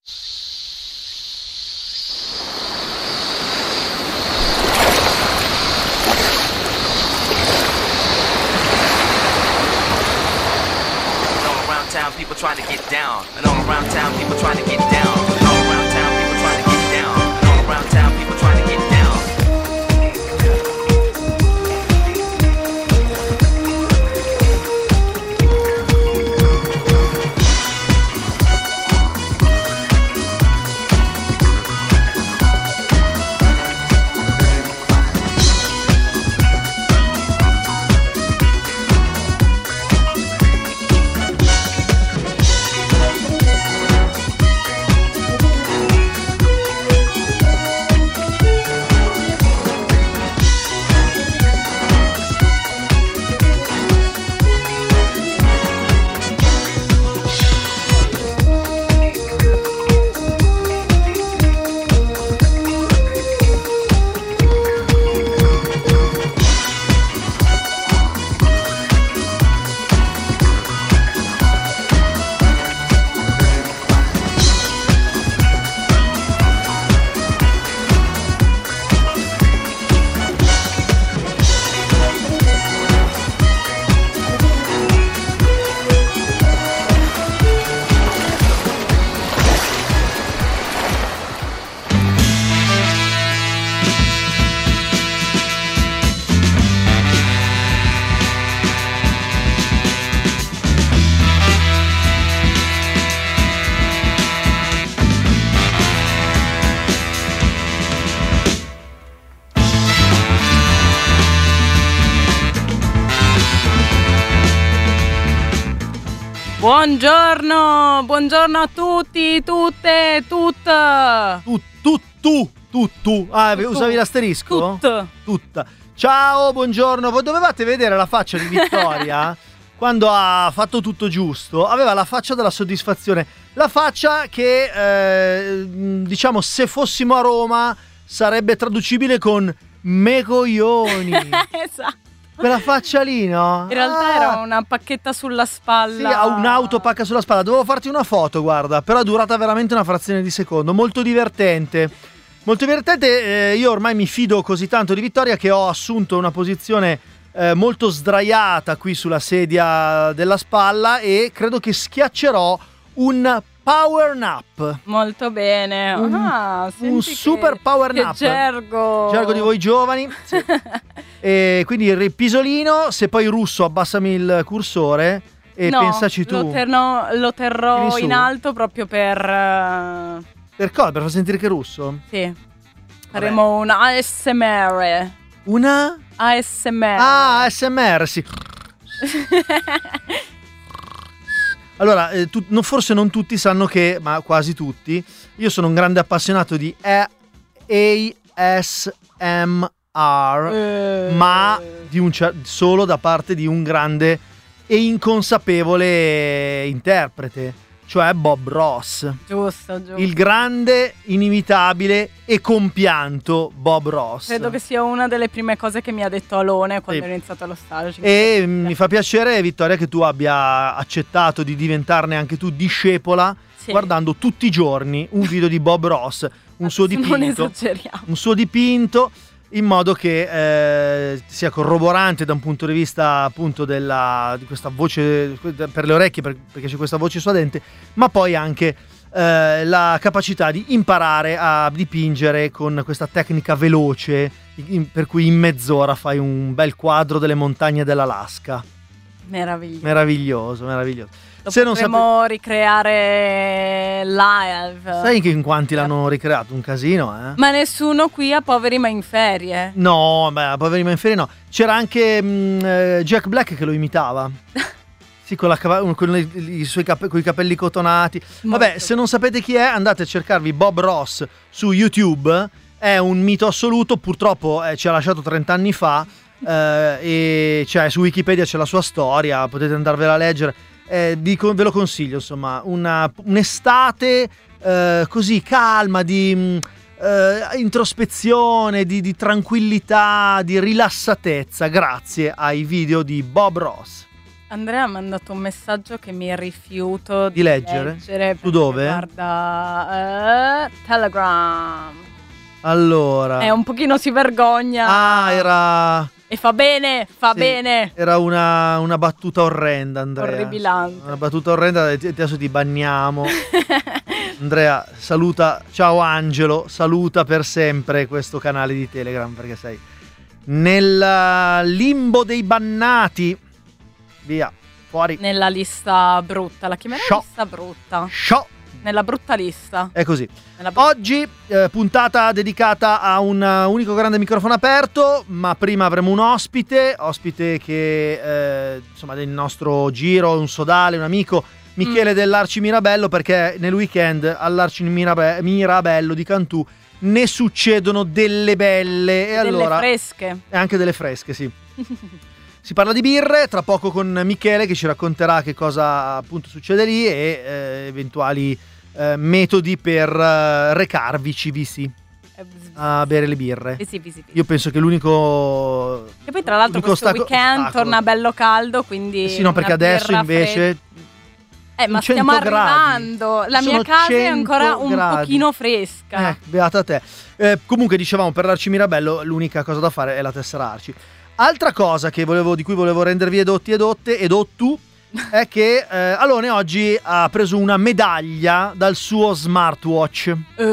People trying to get down, and all around town people trying to get down, and all around town people trying to get down, and all around town people trying to get down. Buongiorno a tutti, tutte, tutta. Tu. Usavi l'asterisco? Tutta. Ciao, buongiorno. Voi dovevate vedere la faccia di Vittoria quando ha fatto tutto giusto. Aveva la faccia della soddisfazione. La faccia che, diciamo, se fossimo a Roma sarebbe traducibile con me coglioni. Esatto. Quella faccia lì, no? In realtà era una pacchetta sulla spalla. Sì, ha un'autopacca sulla spalla. Dovevo farti una foto, guarda, però è durata veramente una frazione di secondo. Molto divertente. Molto divertente. Io ormai mi fido così tanto di Vittoria che ho assunto una posizione molto sdraiata qui sulla sedia della spalla e credo che schiaccerò un power nap. Molto bene. Un super power nap. Gergo di voi giovani. Sì. E quindi il pisolino, se poi Russo abbassami il cursore e pensaci tu. Lo terrò in alto proprio per cosa? Per far sentire che è Russo? Sì. Faremo un ASMR. Una? ASMR. Ah, ASMR, sì. Allora, forse non tutti sanno che, ma quasi tutti, io sono un grande appassionato di ASMR, ma solo da parte di un grande e inconsapevole interprete, cioè Bob Ross. Giusto. Il grande, inimitabile e compianto Bob Ross. Credo che sia una delle prime cose che mi ha detto Alone quando ho iniziato allo stage. E mi fa piacere, Vittoria, che tu abbia accettato di diventarne anche tu discepola, guardando tutti i giorni un video di Bob Ross, un suo dipinto, in modo che sia corroborante da un punto di vista appunto di questa voce per le orecchie, perché c'è questa voce suadente, ma poi anche la capacità di imparare a dipingere con questa tecnica veloce, per cui in mezz'ora fai un bel quadro delle montagne dell'Alaska. Meraviglioso. Lo potremmo ricreare live. Sai che in quanti l'hanno ricreato? Un casino, eh? Ma nessuno qui a Poveri ma in ferie. No, beh, a Poveri ma in ferie no. C'era anche Jack Black che lo imitava. Sì, con i suoi coi capelli cotonati. Vabbè, se non sapete chi è, andate a cercarvi Bob Ross su YouTube. È un mito assoluto, purtroppo ci ha lasciato 30 anni fa. E cioè, su Wikipedia c'è la sua storia, potete andarvela a leggere. Ve lo consiglio, insomma, un'estate così calma di introspezione, di tranquillità, di rilassatezza, grazie ai video di Bob Ross. Andrea ha mandato un messaggio che mi rifiuto Di leggere? Su dove? Guarda, Telegram. Allora. Un pochino si vergogna. Era... E fa bene, bene. Era una battuta orrenda, Andrea. Orribilante. Una battuta orrenda, adesso ti banniamo. Andrea, saluta, ciao Angelo, saluta per sempre questo canale di Telegram perché sei nel limbo dei bannati. Via, fuori. Nella lista brutta, la chiamerei lista brutta. Nella brutta lista. È così. Oggi puntata dedicata a un unico grande microfono aperto, ma prima avremo un ospite che insomma del nostro giro, un sodale, un amico, Michele dell'Arci Mirabello, perché nel weekend all'Arci Mirabello di Cantù ne succedono delle belle e delle allora fresche. E anche delle fresche, sì. Si parla di birre, tra poco con Michele che ci racconterà che cosa appunto succede lì e eventuali metodi per recarvici a bere le birre. Sì. Io penso che l'unico... E poi tra l'altro questo weekend torna bello caldo, quindi... Sì, no, perché adesso invece... ma stiamo arrivando. La mia casa è ancora un pochino fresca. Beata te. Comunque dicevamo, per l'Arci Mirabello l'unica cosa da fare è la tessera Arci. Altra cosa di cui volevo rendervi edotti edottu è che Alone oggi ha preso una medaglia dal suo smartwatch.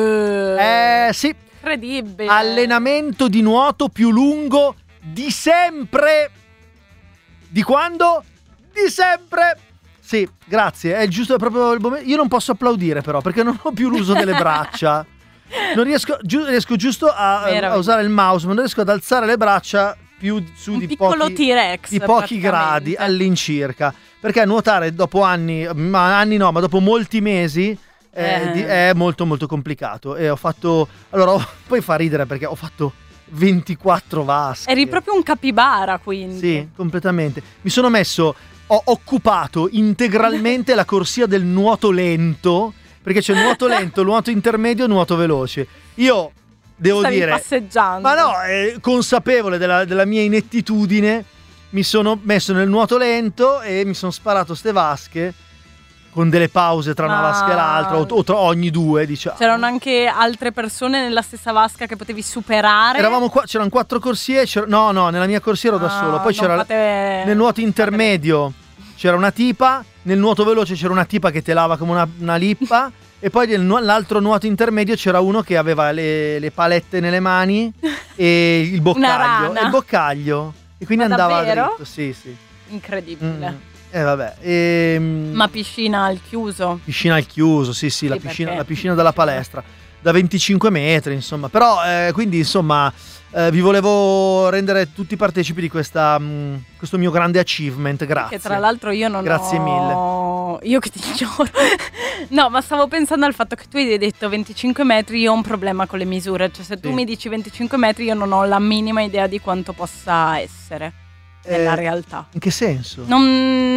Sì. Incredibile. Allenamento di nuoto più lungo di sempre. Di quando? Di sempre. Sì, grazie. È giusto proprio il momento. Io non posso applaudire però perché non ho più l'uso delle braccia. Non riesco giusto a usare il mouse, ma non riesco ad alzare le braccia più su un piccolo T-Rex di pochi gradi all'incirca, perché nuotare dopo ma dopo molti mesi è molto molto complicato. E ho fatto poi fa ridere perché ho fatto 24 vasche. Eri proprio un capibara, quindi. Sì, completamente. Ho occupato integralmente la corsia del nuoto lento, perché c'è il nuoto lento, il nuoto intermedio e il nuoto veloce. Io devo dire, passeggiando. ma no, consapevole della mia inettitudine, mi sono messo nel nuoto lento e mi sono sparato ste vasche con delle pause tra una vasca e l'altra, o tra ogni due, diciamo. C'erano anche altre persone nella stessa vasca che potevi superare. Eravamo qua, c'erano 4 corsie. No, nella mia corsia ero da solo. Poi c'era nel nuoto intermedio c'era una tipa, nel nuoto veloce c'era una tipa che telava come una lippa. E poi nell'altro nuoto intermedio c'era uno che aveva le palette nelle mani e il boccaglio. Una rana. E il boccaglio. E quindi andava davvero? dritto. Sì. Incredibile. Vabbè. Ma piscina al chiuso? Piscina al chiuso, sì, la piscina della palestra. Da 25 metri, insomma. Però, quindi, insomma, vi volevo rendere tutti partecipi di questo mio grande achievement. Grazie. Che tra l'altro io non Grazie mille. Io che ti giuro. No, ma stavo pensando al fatto che tu hai detto 25 metri, io ho un problema con le misure. Cioè, se tu mi dici 25 metri, io non ho la minima idea di quanto possa essere nella realtà. In che senso? Non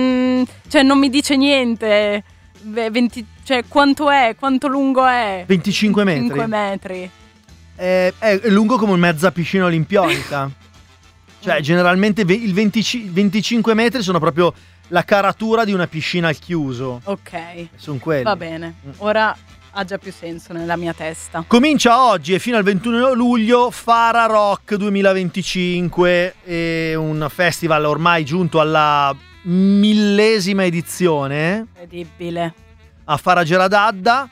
mi dice niente. Cioè, quanto è? Quanto lungo è? 25 metri. 25 metri. È lungo come mezza piscina olimpionica. Cioè, generalmente il 25 metri sono proprio la caratura di una piscina al chiuso. Ok. Sono quelli. Va bene. Ora ha già più senso nella mia testa. Comincia oggi e fino al 21 luglio Fara Rock 2025, un festival ormai giunto alla 1000ª edizione. Incredibile. A Fara Geradadda,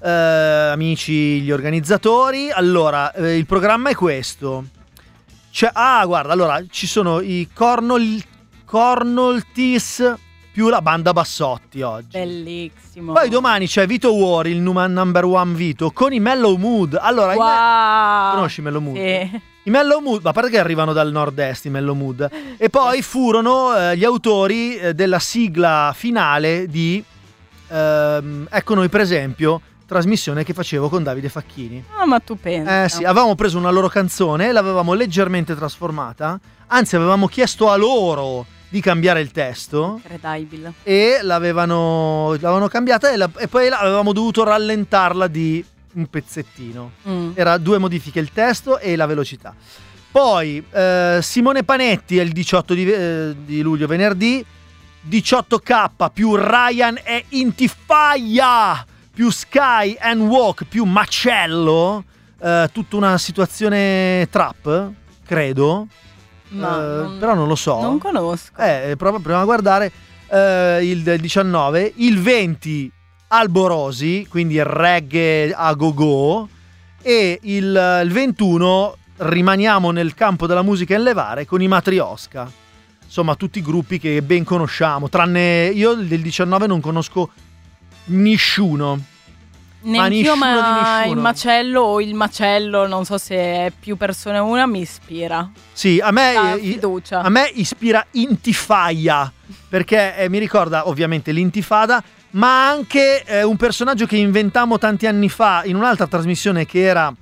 amici gli organizzatori. Allora, il programma è questo. Guarda, allora ci sono i Cornoltis più la banda Bassotti oggi. Bellissimo. Poi domani c'è Vito War, il number one Vito, con i Mellow Mood. Allora, conosci Mellow Mood? Sì. I Mellow Mood, ma a parte che arrivano dal nord-est i Mellow Mood, e poi furono gli autori della sigla finale di Ecco Noi per esempio, trasmissione che facevo con Davide Facchini. Ah, ma tu pensi? Sì, avevamo preso una loro canzone e l'avevamo leggermente trasformata, anzi avevamo chiesto a loro di cambiare il testo. Incredibile. E l'avevano cambiata e poi avevamo dovuto rallentarla di un pezzettino. Era 2 modifiche, il testo e la velocità. Poi Simone Panetti è il 18 di luglio, venerdì, 18K più Ryan e Intifaya più Sky and Walk più Macello, tutta una situazione trap, credo. Però non lo so. Non conosco. Proviamo a guardare. Il 19, il 20 Alborosi, quindi reggae a go-go, e il 21 rimaniamo nel campo della musica in levare con i Matrioska. Insomma, tutti i gruppi che ben conosciamo, tranne io del 19 non conosco nessuno. Neanch'io, ma nessuno. il Macello o il Macello, non so se è più persone una, mi ispira. Sì, a me fiducia. A me ispira Intifaya, perché mi ricorda ovviamente l'Intifada, ma anche un personaggio che inventammo tanti anni fa in un'altra trasmissione che era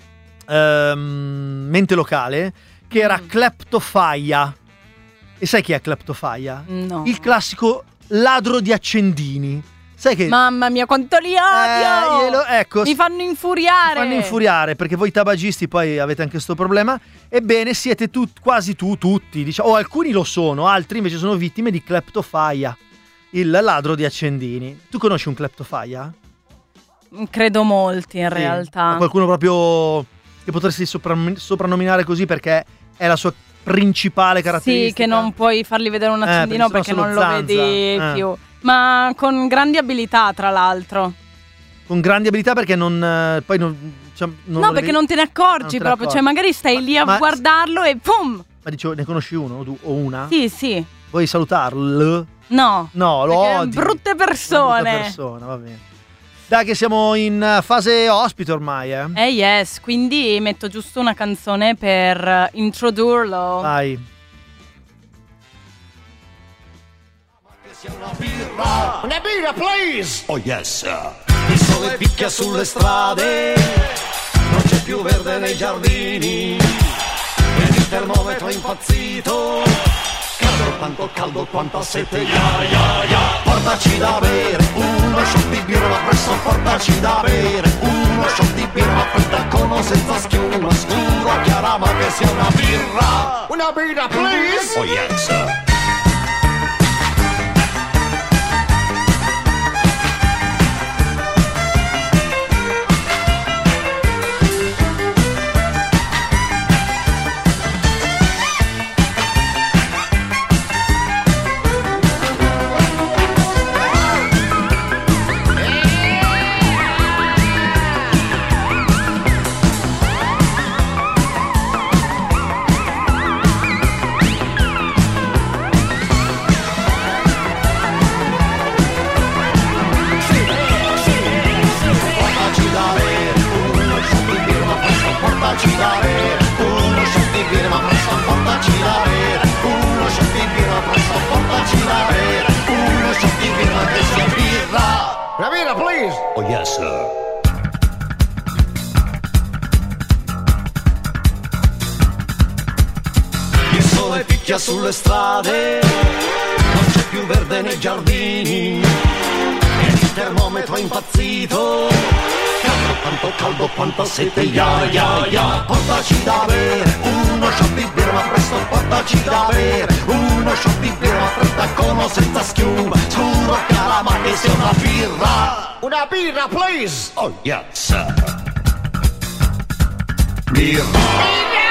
Mente Locale, che era Kleptofaya. E sai chi è Kleptofaya? No. Il classico ladro di accendini. Sai che Mamma mia, quanto li odio! Ecco, Mi fanno infuriare. Mi fanno infuriare perché voi tabagisti poi avete anche questo problema. Ebbene, siete quasi tutti, diciamo, o alcuni lo sono, altri invece sono vittime di Kleptofaya, il ladro di accendini. Tu conosci un Kleptofaya? Credo molti in Sì. realtà. O qualcuno proprio che potresti soprannominare così perché è la sua principale caratteristica? Sì, che non puoi fargli vedere un accendino perché perché sennò non lo sono vedi zanza. più. Ma con grandi abilità, tra l'altro. Con grandi abilità perché non poi non No, perché non te ne accorgi non te ne proprio. accorgi. Cioè, magari stai lì a ma- guardarlo e pum! Ma dicevo, ne conosci uno o una? Sì. Vuoi salutarlo? No. No, lo Perché odi. brutte persone. Brutta persona, va bene. Dai che siamo in fase ospite ormai, Yes, quindi metto giusto una canzone per introdurlo. Vai. Una birra, please! Oh yes! Il sole picchia sulle strade, non c'è più verde nei giardini, e il termometro è impazzito, caldo, tanto caldo quanto sete, ya. Portaci da bere, uno shot di birra, ma presto portaci da bere, uno shot di birra, ma fredda con o senza schiuma, scuro, chiara, ma che sia una birra! Una birra, please! Oh yes! Ravina, please! Oh yes, sir. Il sole picchia sulle strade, non c'è più verde nei giardini, e il termometro è impazzito, caldo, tanto caldo quanto sete, ya. Portaci da bere, uno shot di birra, ma presto portaci da bere, uno shot di birra, ma fredda con o senza schiuma, scuro, cara, ma che sia una birra! Una birra, please! Oh yes! Birra!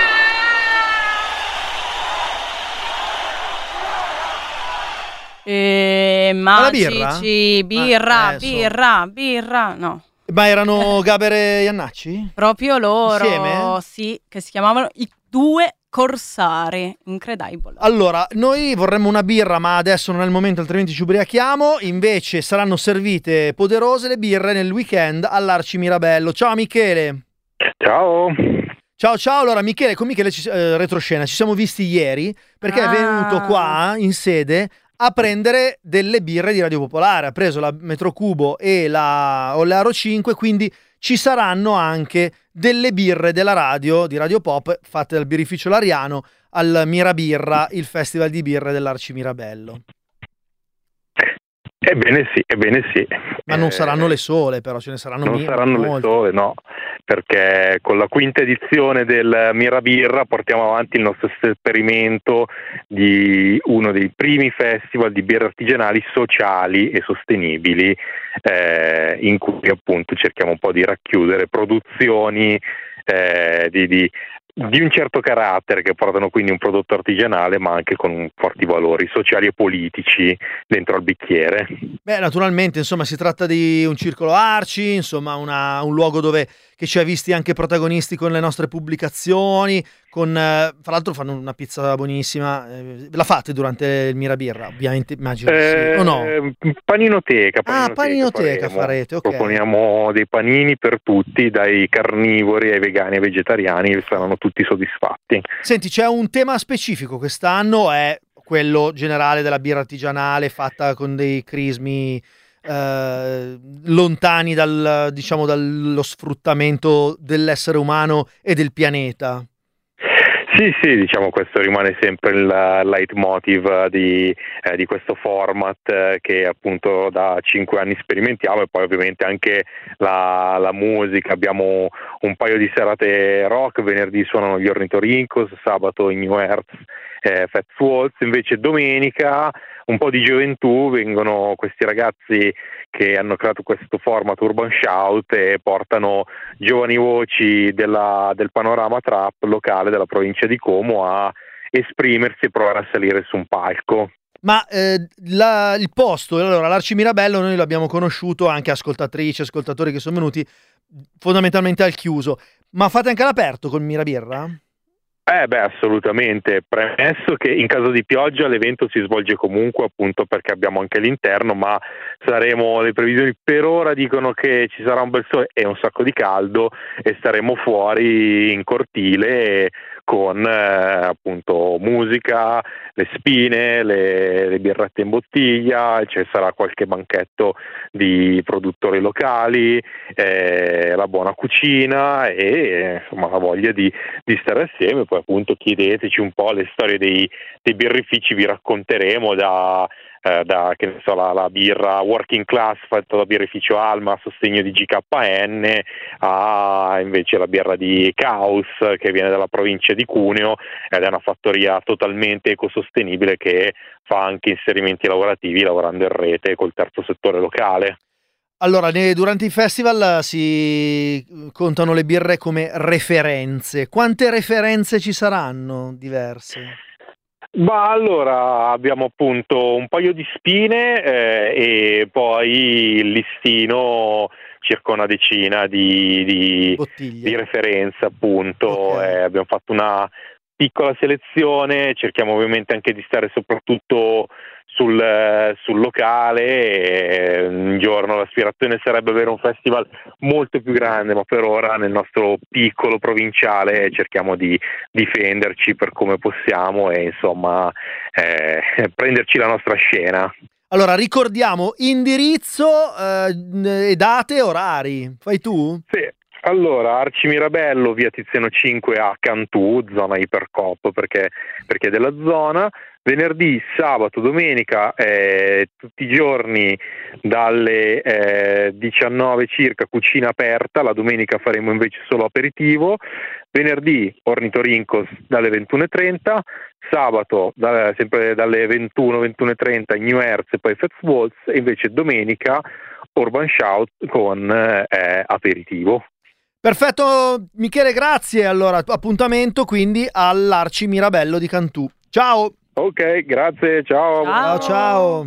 Magici, birra? birra, no. Ma erano Gaber e Iannacci? Proprio loro, Insieme? sì, che si chiamavano i due corsari, incredibile. Allora, noi vorremmo una birra, ma adesso non è il momento, altrimenti ci ubriachiamo. Invece saranno servite poderose le birre nel weekend all'Arci Mirabello. Ciao Michele. Ciao. Ciao. Allora Michele, con Michele retroscena, ci siamo visti ieri perché è venuto qua in sede a prendere delle birre di Radio Popolare. Ha preso la Metrocubo e la Olearo 5, quindi ci saranno anche delle birre della radio, di Radio Pop, fatte dal birrificio Lariano al Mirabirra, il festival di birre dell'Arci Mirabello. Ebbene sì. Ma non saranno le sole, però ce ne saranno Non saranno molte. le sole, no. perché con la quinta edizione del Mirabirra portiamo avanti il nostro esperimento di uno dei primi festival di birre artigianali sociali e sostenibili, in cui appunto cerchiamo un po' di racchiudere produzioni di un certo carattere, che portano quindi un prodotto artigianale ma anche con forti valori sociali e politici dentro al bicchiere. Beh, naturalmente, insomma, si tratta di un circolo Arci, insomma, un luogo che ci ha visti anche protagonisti con le nostre pubblicazioni, fra l'altro fanno una pizza buonissima. La fate durante il Mirabirra, ovviamente, immagino, sì, o no? Paninoteca farete, ok. Proponiamo dei panini per tutti, dai carnivori ai vegani ai vegetariani, saranno tutti soddisfatti. Senti, c'è un tema specifico quest'anno, è quello generale della birra artigianale fatta con dei crismi lontani dallo sfruttamento dell'essere umano e del pianeta. Sì, diciamo questo rimane sempre il leitmotiv di questo format che appunto da 5 anni sperimentiamo, e poi ovviamente anche la musica. Abbiamo un paio di serate rock, venerdì suonano gli Ornithorincos, sabato i New Earth, Fats Waltz, invece domenica un po' di gioventù, vengono questi ragazzi che hanno creato questo format Urban Shout e portano giovani voci del panorama trap locale della provincia di Como a esprimersi e provare a salire su un palco. Ma il posto, allora l'Arci Mirabello noi l'abbiamo conosciuto, anche ascoltatrici, ascoltatori che sono venuti fondamentalmente al chiuso, ma fate anche all'aperto col Mirabirra? Assolutamente, premesso che in caso di pioggia l'evento si svolge comunque, appunto perché abbiamo anche l'interno, ma le previsioni per ora dicono che ci sarà un bel sole e un sacco di caldo e staremo fuori in cortile con appunto musica, le spine, le birrette in bottiglia, ci sarà qualche banchetto di produttori locali, la buona cucina e insomma la voglia di stare assieme. Poi appunto chiedeteci un po' le storie dei birrifici, vi racconteremo da che ne so, la birra Working Class fatta da birrificio Alma a sostegno di GKN, a invece la birra di Caos che viene dalla provincia di Cuneo ed è una fattoria totalmente ecosostenibile che fa anche inserimenti lavorativi lavorando in rete col terzo settore locale. Allora, durante i festival si contano le birre come referenze. Quante referenze ci saranno diverse? Allora abbiamo appunto un paio di spine e poi il listino, circa una decina di referenze appunto. Okay. Abbiamo fatto una piccola selezione, cerchiamo ovviamente anche di stare soprattutto sul locale. Un giorno l'aspirazione sarebbe avere un festival molto più grande, ma per ora nel nostro piccolo provinciale cerchiamo di difenderci per come possiamo e insomma prenderci la nostra scena. Allora ricordiamo indirizzo e date, orari. Fai tu? Sì. Allora, Arci Mirabello, via Tiziano 5 a Cantù, zona Ipercoop perché è della zona. Venerdì, sabato, domenica, tutti i giorni dalle 19 circa cucina aperta, la domenica faremo invece solo aperitivo. Venerdì Ornithorincos dalle 21.30, sabato sempre dalle 21.30 New Earth e poi Fats Waltz, e invece domenica Urban Shout con aperitivo. Perfetto Michele, grazie. Allora, appuntamento quindi all'Arci Mirabello di Cantù. Ciao! Ok, grazie, ciao. Ciao.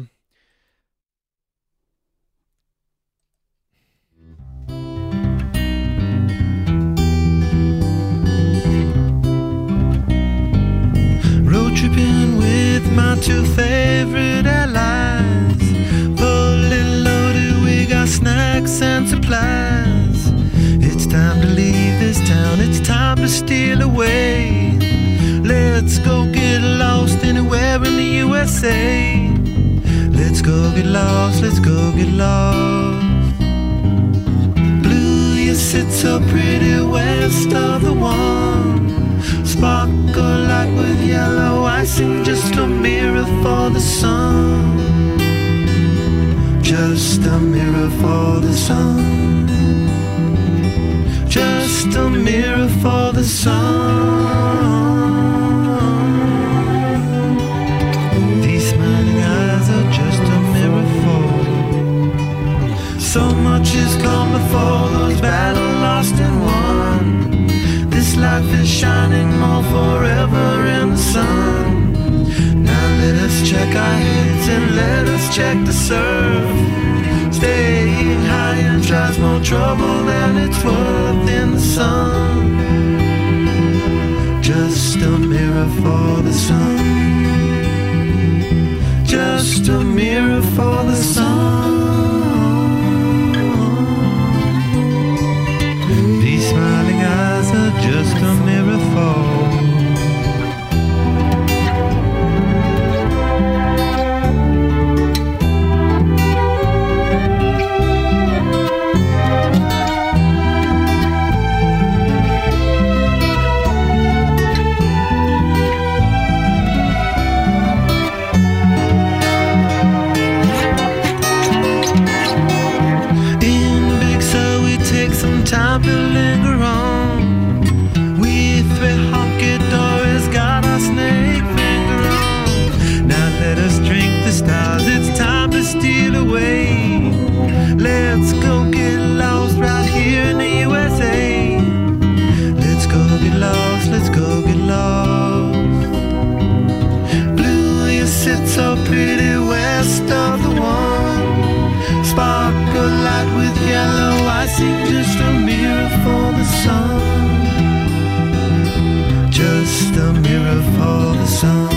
Road tripping with my two favorite allies, fully loaded, we got snacks and supplies. It's time to leave this town, it's time to steal away. Let's go get lost anywhere in the USA. Let's go get lost, let's go get lost. Blue, you sit so pretty west of the one. Sparkle like with yellow icing, just a mirror for the sun. Just a mirror for the sun. Just just a mirror for the sun. These smiling eyes are just a mirror for. So much has come before, those battles lost and won. This life is shining more forever in the sun. Now let us check our heads and let us check the surf. Staying high and tries more trouble than it's worth in the sun. Just a mirror for the sun. Just a mirror for the sun. These smiling eyes are just a mirror for. Time to linger on. We three honky dories got our snake finger on. Now let us drink the stars, it's time to steal away. Let's go get lost right here in the USA. Let's go get lost, let's go get lost. Blue, you sit so pretty west of the one. Sparkle light with yellow icing, just a mirror for the sun. Just a mirror for the sun.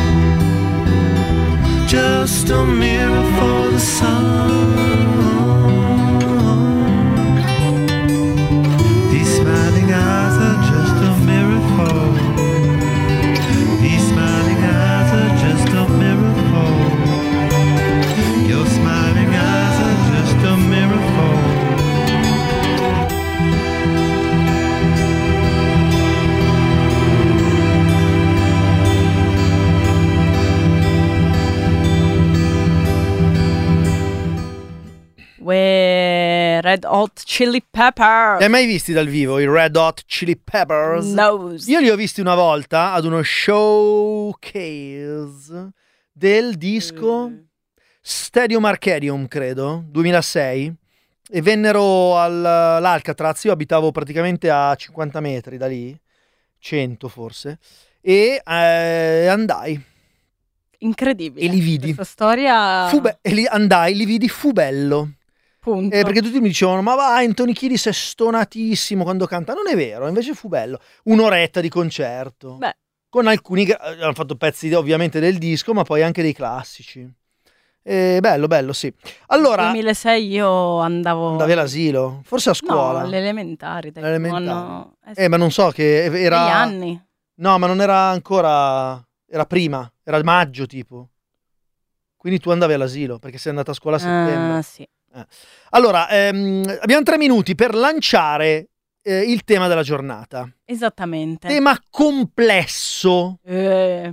Just a mirror for the sun. These smiling eyes are just a mirror for. These smiling eyes are just a mirror for. Your smiling eyes are just a mirror for. Red Hot Chili Peppers. Li hai mai visti dal vivo i Red Hot Chili Peppers? No. Io li ho visti una volta ad uno showcase del disco Stadium Arcadium, credo, 2006, e vennero all'Alcatraz. Io abitavo praticamente a 50 metri da lì, 100 forse, e andai. Incredibile. E li vidi. Questa storia. Andai, li vidi, fu bello. Punto. Perché tutti mi dicevano, ma va, Anthony Kiedis è stonatissimo quando canta. Non è vero, invece fu bello. Un'oretta di concerto. Beh. Con alcuni che hanno fatto pezzi ovviamente del disco, ma poi anche dei classici. Bello, sì. Allora, nel 2006 io andavo. Andavi all'asilo? Forse a scuola? No, alle elementari. Ma non so che era. Negli anni. No, ma non era ancora. Era prima, era maggio tipo. Quindi tu andavi all'asilo perché sei andata a scuola a settembre. Sì. Allora, abbiamo 3 minuti per lanciare il tema della giornata. Esattamente. Tema complesso. Per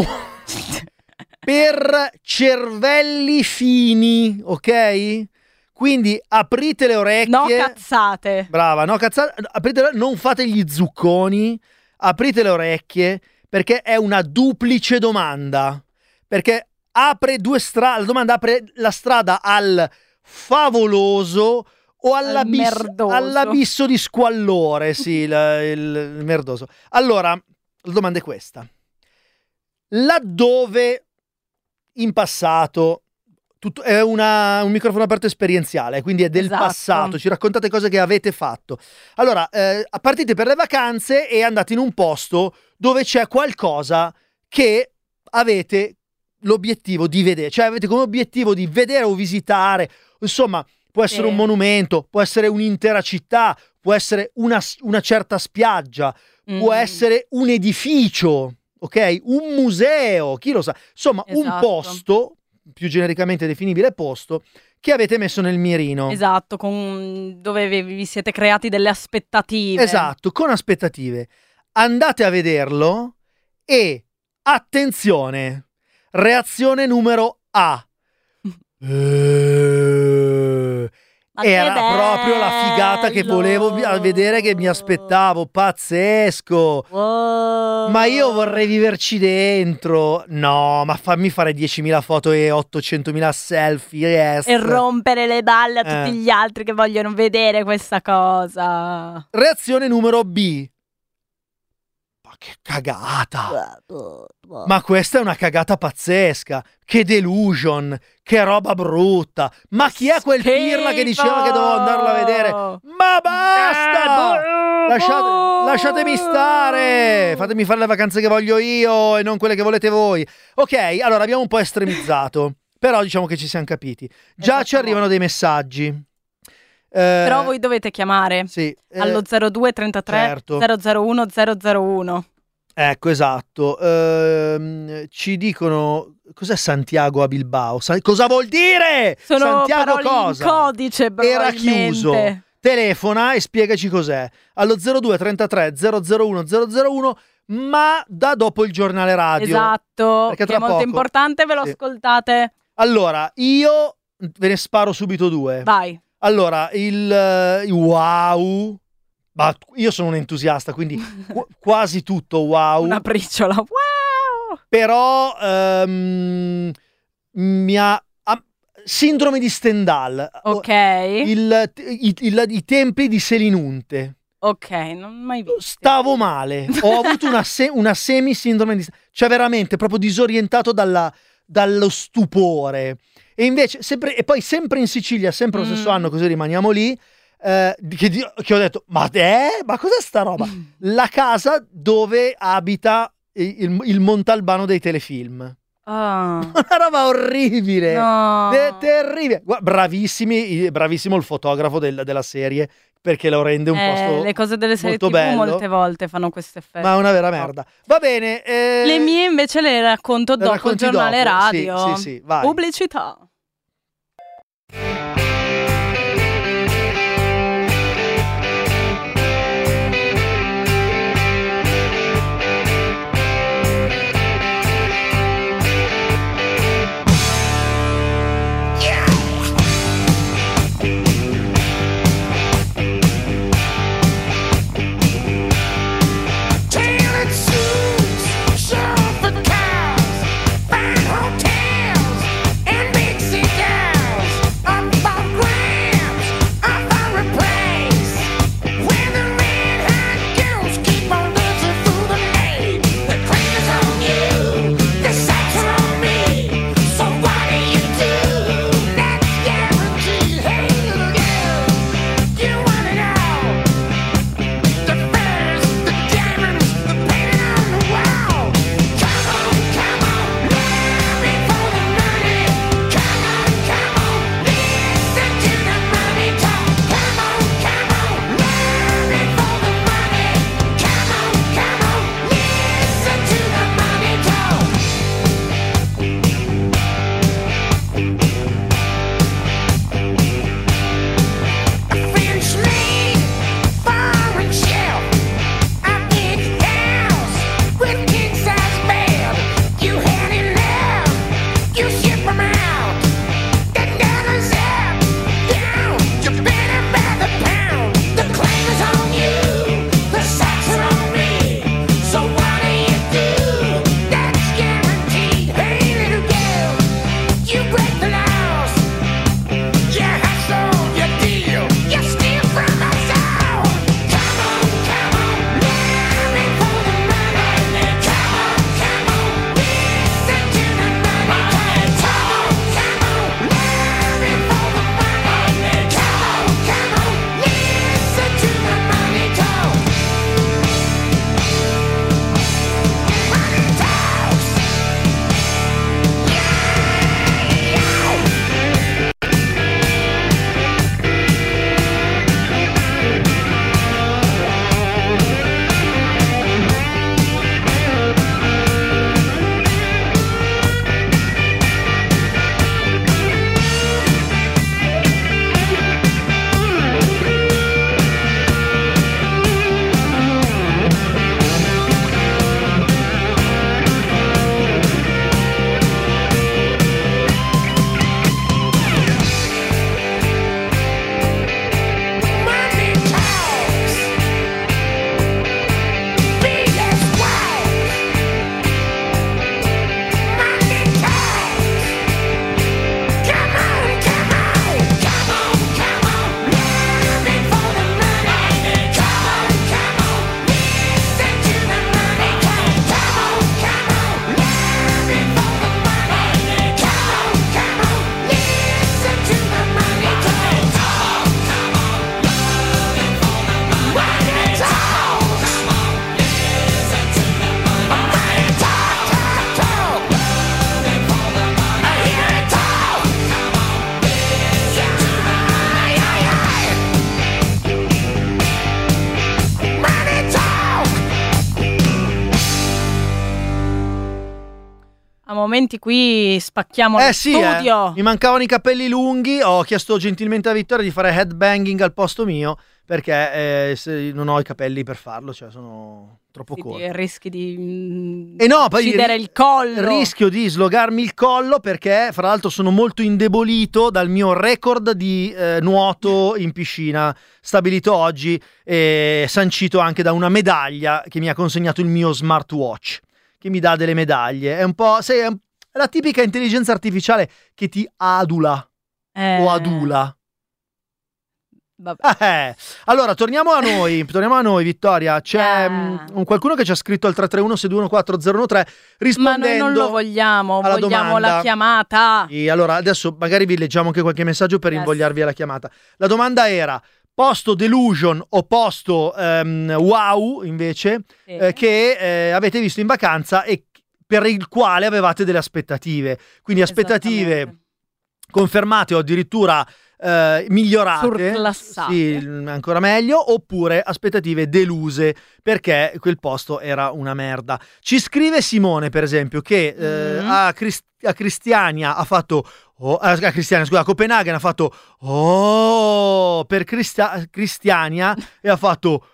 cervelli fini, ok? Quindi aprite le orecchie. No cazzate. Brava, no cazzate. Non fate gli zucconi. Aprite le orecchie perché è una duplice domanda. Perché apre due strade. La domanda apre la strada al favoloso o all'abisso di squallore. Sì, il merdoso. Allora, la domanda è questa. Laddove in passato è un microfono aperto esperienziale, quindi è del passato, ci raccontate cose che avete fatto. Allora, partite per le vacanze e andate in un posto dove c'è qualcosa che avete l'obiettivo di vedere, cioè avete come obiettivo di vedere o visitare, insomma, può essere un monumento, può essere un'intera città, può essere una certa spiaggia, può essere un edificio, ok? Un museo, chi lo sa, insomma, un posto, più genericamente definibile posto, che avete messo nel mirino. Esatto, dove vi siete creati delle aspettative. Esatto, con aspettative. Andate a vederlo e, attenzione, reazione numero A. Ma che era proprio la figata che bello! volevo vedere, che mi aspettavo. Pazzesco. Wow. Ma io vorrei viverci dentro. No, ma fammi fare 10.000 foto e 800.000 selfie. Yes. E rompere le balle a tutti Eh. gli altri che vogliono vedere questa cosa. Reazione numero B. Ma che cagata. Ma questa è una cagata pazzesca. Che delusion. Che roba brutta. Ma chi è quel pirla che diceva che dovevo andarla a vedere? Ma basta! Lasciatemi stare. Fatemi fare le vacanze che voglio io e non quelle che volete voi. Ok, allora abbiamo un po' estremizzato. Però diciamo che ci siamo capiti. Già ci arrivano dei messaggi. Però voi dovete chiamare Sì, allo 0233 certo. 001 001. Ecco, esatto. Ci dicono cos'è Santiago a Bilbao? Cosa vuol dire? Sono Santiago parole cosa? in codice, Era probabilmente. chiuso. Telefona e spiegaci cos'è. Allo 0233 001 001, ma da dopo il giornale radio. Esatto, Perché che tra è molto poco- importante, ve lo Sì. ascoltate. Allora, io ve ne sparo subito due. Vai. Allora, il wow. Ma io sono un entusiasta, quindi quasi tutto wow. Una briciola. Wow! Però mi ha sindrome di Stendhal. Ok. I tempi di Selinunte. Ok, non mai visto. Stavo male. Ho avuto una semi-sindrome di Stendhal. Cioè veramente proprio disorientato dallo stupore. E invece, e poi sempre in Sicilia, sempre lo stesso anno, così rimaniamo lì, che ho detto, ma cos'è sta roba? La casa dove abita il Montalbano dei telefilm. Ah. Una roba orribile. No. Terribile. Bravissimo il fotografo della serie, perché lo rende un posto Le cose delle serie molto TV bello. molte volte fanno questo effetto. Ma è una vera merda. Va bene. Le mie invece le racconto dopo il racconti giornale dopo. radio. Sì, vai. Pubblicità. Tailored suits, chauffeured cars, fine hotels, and big cigars. I'm A momenti qui spacchiamo lo Sì, studio. mi mancavano i capelli lunghi, ho chiesto gentilmente a Vittoria di fare headbanging al posto mio perché non ho i capelli per farlo, cioè sono troppo corti. Rischi di Poi uccidere il collo. Rischio di slogarmi il collo perché fra l'altro sono molto indebolito dal mio record di nuoto in piscina stabilito oggi e sancito anche da una medaglia che mi ha consegnato il mio smartwatch, che mi dà delle medaglie. È un po', è la tipica intelligenza artificiale che ti adula o adula. Allora torniamo a noi, Vittoria. C'è qualcuno che ci ha scritto al 331-621-4013 rispondendo. Ma noi non lo vogliamo alla domanda. La chiamata. E allora adesso magari vi leggiamo anche qualche messaggio per invogliarvi alla chiamata. La domanda era: posto Delusion o posto Wow invece che avete visto in vacanza e per il quale avevate delle aspettative, quindi aspettative confermate o addirittura migliorate, surclassate, sì, ancora meglio, oppure aspettative deluse perché quel posto era una merda. Ci scrive Simone, per esempio, che a Cristiania ha fatto a Copenaghen ha fatto per Cristiania e ha fatto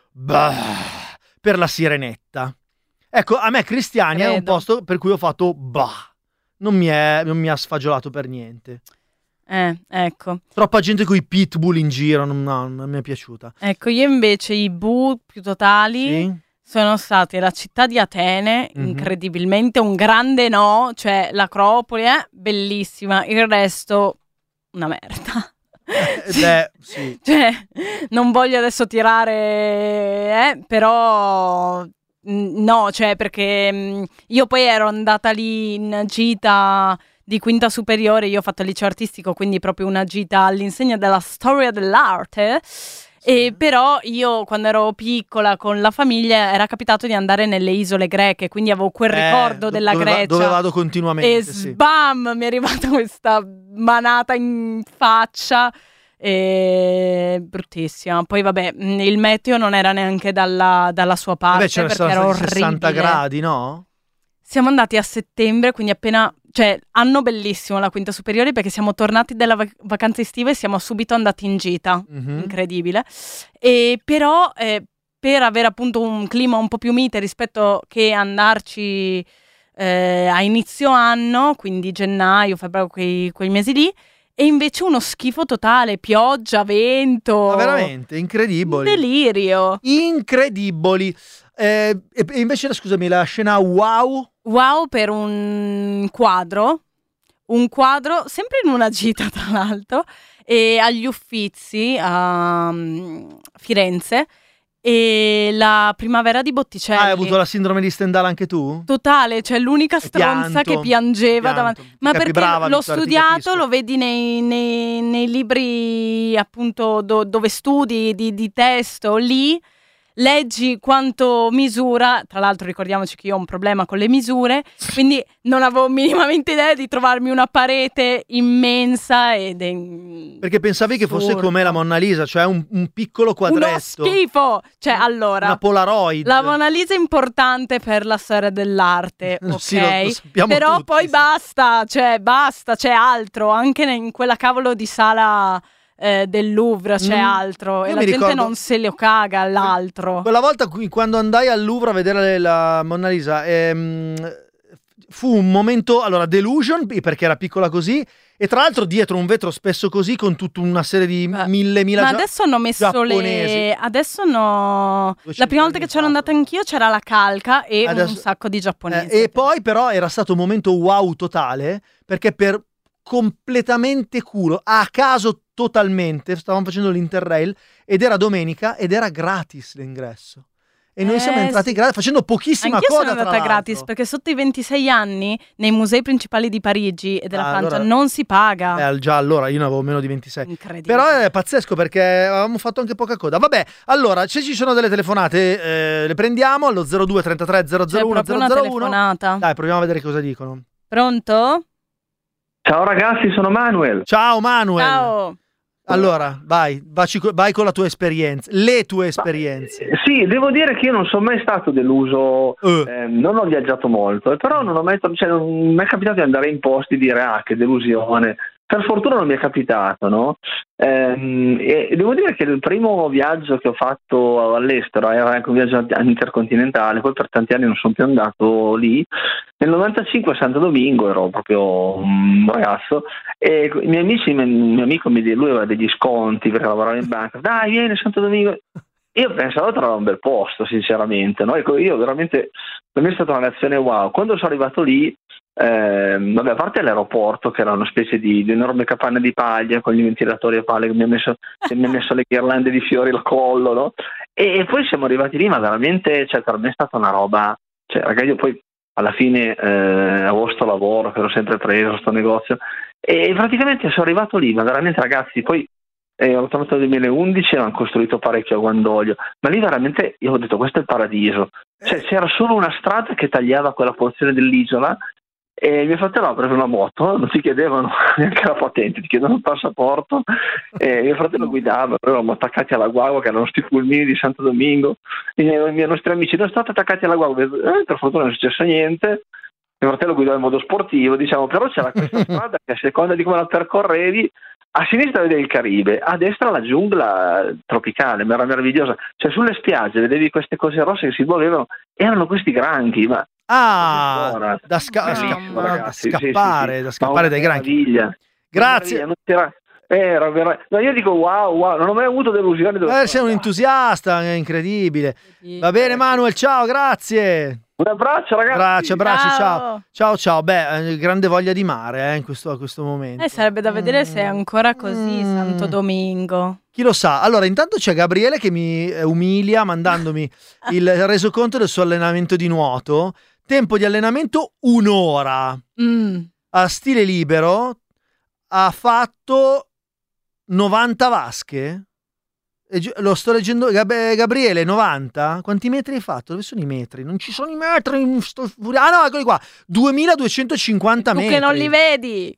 per la Sirenetta. Ecco, a me Cristiania è un posto per cui ho fatto non mi ha sfagiolato per niente. Ecco. Troppa gente con i pitbull in giro, non mi è piaciuta. Ecco, io invece i più totali sono stati la città di Atene, incredibilmente un grande no, cioè l'Acropoli è bellissima, il resto una merda. Sì. Cioè, non voglio adesso tirare, però no, cioè perché io poi ero andata lì in gita di quinta superiore, io ho fatto il liceo artistico, quindi proprio una gita all'insegna della storia dell'arte. E però io quando ero piccola con la famiglia era capitato di andare nelle isole greche, quindi avevo quel ricordo della Grecia dove vado continuamente e sbam mi è arrivata questa manata in faccia e bruttissima. Poi vabbè, il meteo non era neanche dalla sua parte, perché era orribile. 60 gradi, no? Siamo andati a settembre, quindi appena, cioè anno bellissimo la quinta superiore, perché siamo tornati dalla vacanza estiva e siamo subito andati in gita, incredibile. E però per avere appunto un clima un po' più mite rispetto che andarci a inizio anno, quindi gennaio, febbraio, quei mesi lì, e invece uno schifo totale, pioggia, vento. Ma veramente, incredibili. Delirio. Incredibili. E invece, scusami, la scena wow per un quadro, sempre in una gita tra l'altro, e agli Uffizi a Firenze, e la primavera di Botticelli. Hai avuto la sindrome di Stendhal anche tu? Totale, cioè l'unica stronza che piangeva davanti. Ma perché brava, l'ho Vittoria, studiato, lo vedi nei libri appunto dove studi di testo, lì leggi quanto misura. Tra l'altro ricordiamoci che io ho un problema con le misure, quindi non avevo minimamente idea di trovarmi una parete immensa perché pensavi che fosse come la Monna Lisa, cioè un piccolo quadretto. Uno schifo, cioè allora una Polaroid. La Monna Lisa è importante per la storia dell'arte, ok? Sì, lo sappiamo però tutti, poi basta, c'è altro, anche in quella cavolo di sala del Louvre c'è altro, e la gente non se lo caga all'altro. Quella volta quando andai al Louvre a vedere la Monna Lisa, fu un momento, allora, delusion, perché era piccola così, e tra l'altro dietro un vetro spesso così, con tutta una serie di mille ma adesso hanno messo giapponesi. Adesso no, la prima volta che c'ero andata anch'io c'era la calca e un sacco di giapponesi, e poi però era stato un momento wow totale, perché per completamente culo, a caso totalmente, stavamo facendo l'Interrail ed era domenica ed era gratis l'ingresso. E noi siamo entrati gratis, facendo pochissima anch'io coda. Sono andata gratis, perché sotto i 26 anni nei musei principali di Parigi e della Francia allora, non si paga. Già allora io ne avevo meno di 26. Incredibile. Però è pazzesco perché avevamo fatto anche poca coda. Vabbè, allora se ci sono delle telefonate le prendiamo allo 02 33 001 proprio 001. una telefonata. Dai, proviamo a vedere cosa dicono. Pronto? Ciao ragazzi, sono Manuel. Ciao Manuel. Ciao. Allora, vai con la tua esperienza, le tue esperienze. Sì, devo dire che io non sono mai stato deluso, non ho viaggiato molto, però non ho mai, non mi è capitato di andare in posti e dire che delusione. Per fortuna non mi è capitato, no? E devo dire che il primo viaggio che ho fatto all'estero era anche un viaggio intercontinentale, poi per tanti anni non sono più andato lì. Nel 95 a Santo Domingo ero proprio un ragazzo e i miei amici, il mio amico lui aveva degli sconti perché lavorava in banca, dai vieni a Santo Domingo. Io pensavo trovare un bel posto, sinceramente, no? Io veramente, per me è stata una lezione wow. Quando sono arrivato lì, a parte l'aeroporto che era una specie di enorme capanna di paglia con gli ventilatori a palla che mi ha messo le ghirlande di fiori al collo, no? E poi siamo arrivati lì, ma veramente, per me è stata una roba, ragazzi, io poi alla fine avevo sto lavoro che ero sempre preso, sto negozio, e praticamente sono arrivato lì, ma veramente ragazzi, poi ho tornato nel 2011 e hanno costruito parecchio a Guandoglio, ma lì veramente io ho detto questo è il paradiso, c'era solo una strada che tagliava quella porzione dell'isola e mio fratello ha preso una moto, non ti chiedevano neanche la patente, ti chiedevano il passaporto e mio fratello guidava, noi eravamo attaccati alla guagua che erano sti pulmini di Santo Domingo e i nostri amici non state attaccati alla guagua, per fortuna non è successo niente. Mio fratello guidava in modo sportivo, diciamo, però c'era questa strada che a seconda di come la percorrevi, a sinistra vedevi il Caribe, a destra la giungla tropicale, ma era meravigliosa. Sulle spiagge vedevi queste cose rosse che si muovevano, erano questi granchi, ma da scappare dai granchi. Grazie. No, io dico wow, non ho mai avuto delusioni. Sei un entusiasta, è incredibile. Va bene Manuel, ciao, grazie. Un abbraccio ragazzi. Abbracci, ciao. Beh, grande voglia di mare a questo momento. Sarebbe da vedere se è ancora così Santo Domingo. Chi lo sa. Allora, intanto c'è Gabriele che mi umilia mandandomi il resoconto del suo allenamento di nuoto. Tempo di allenamento 1 ora. A stile libero ha fatto 90 vasche. Lo sto leggendo. Gabriele, 90? Quanti metri hai fatto? Dove sono i metri? Non ci sono i metri. No, eccoli qua. 2250 metri. Tu che non li vedi.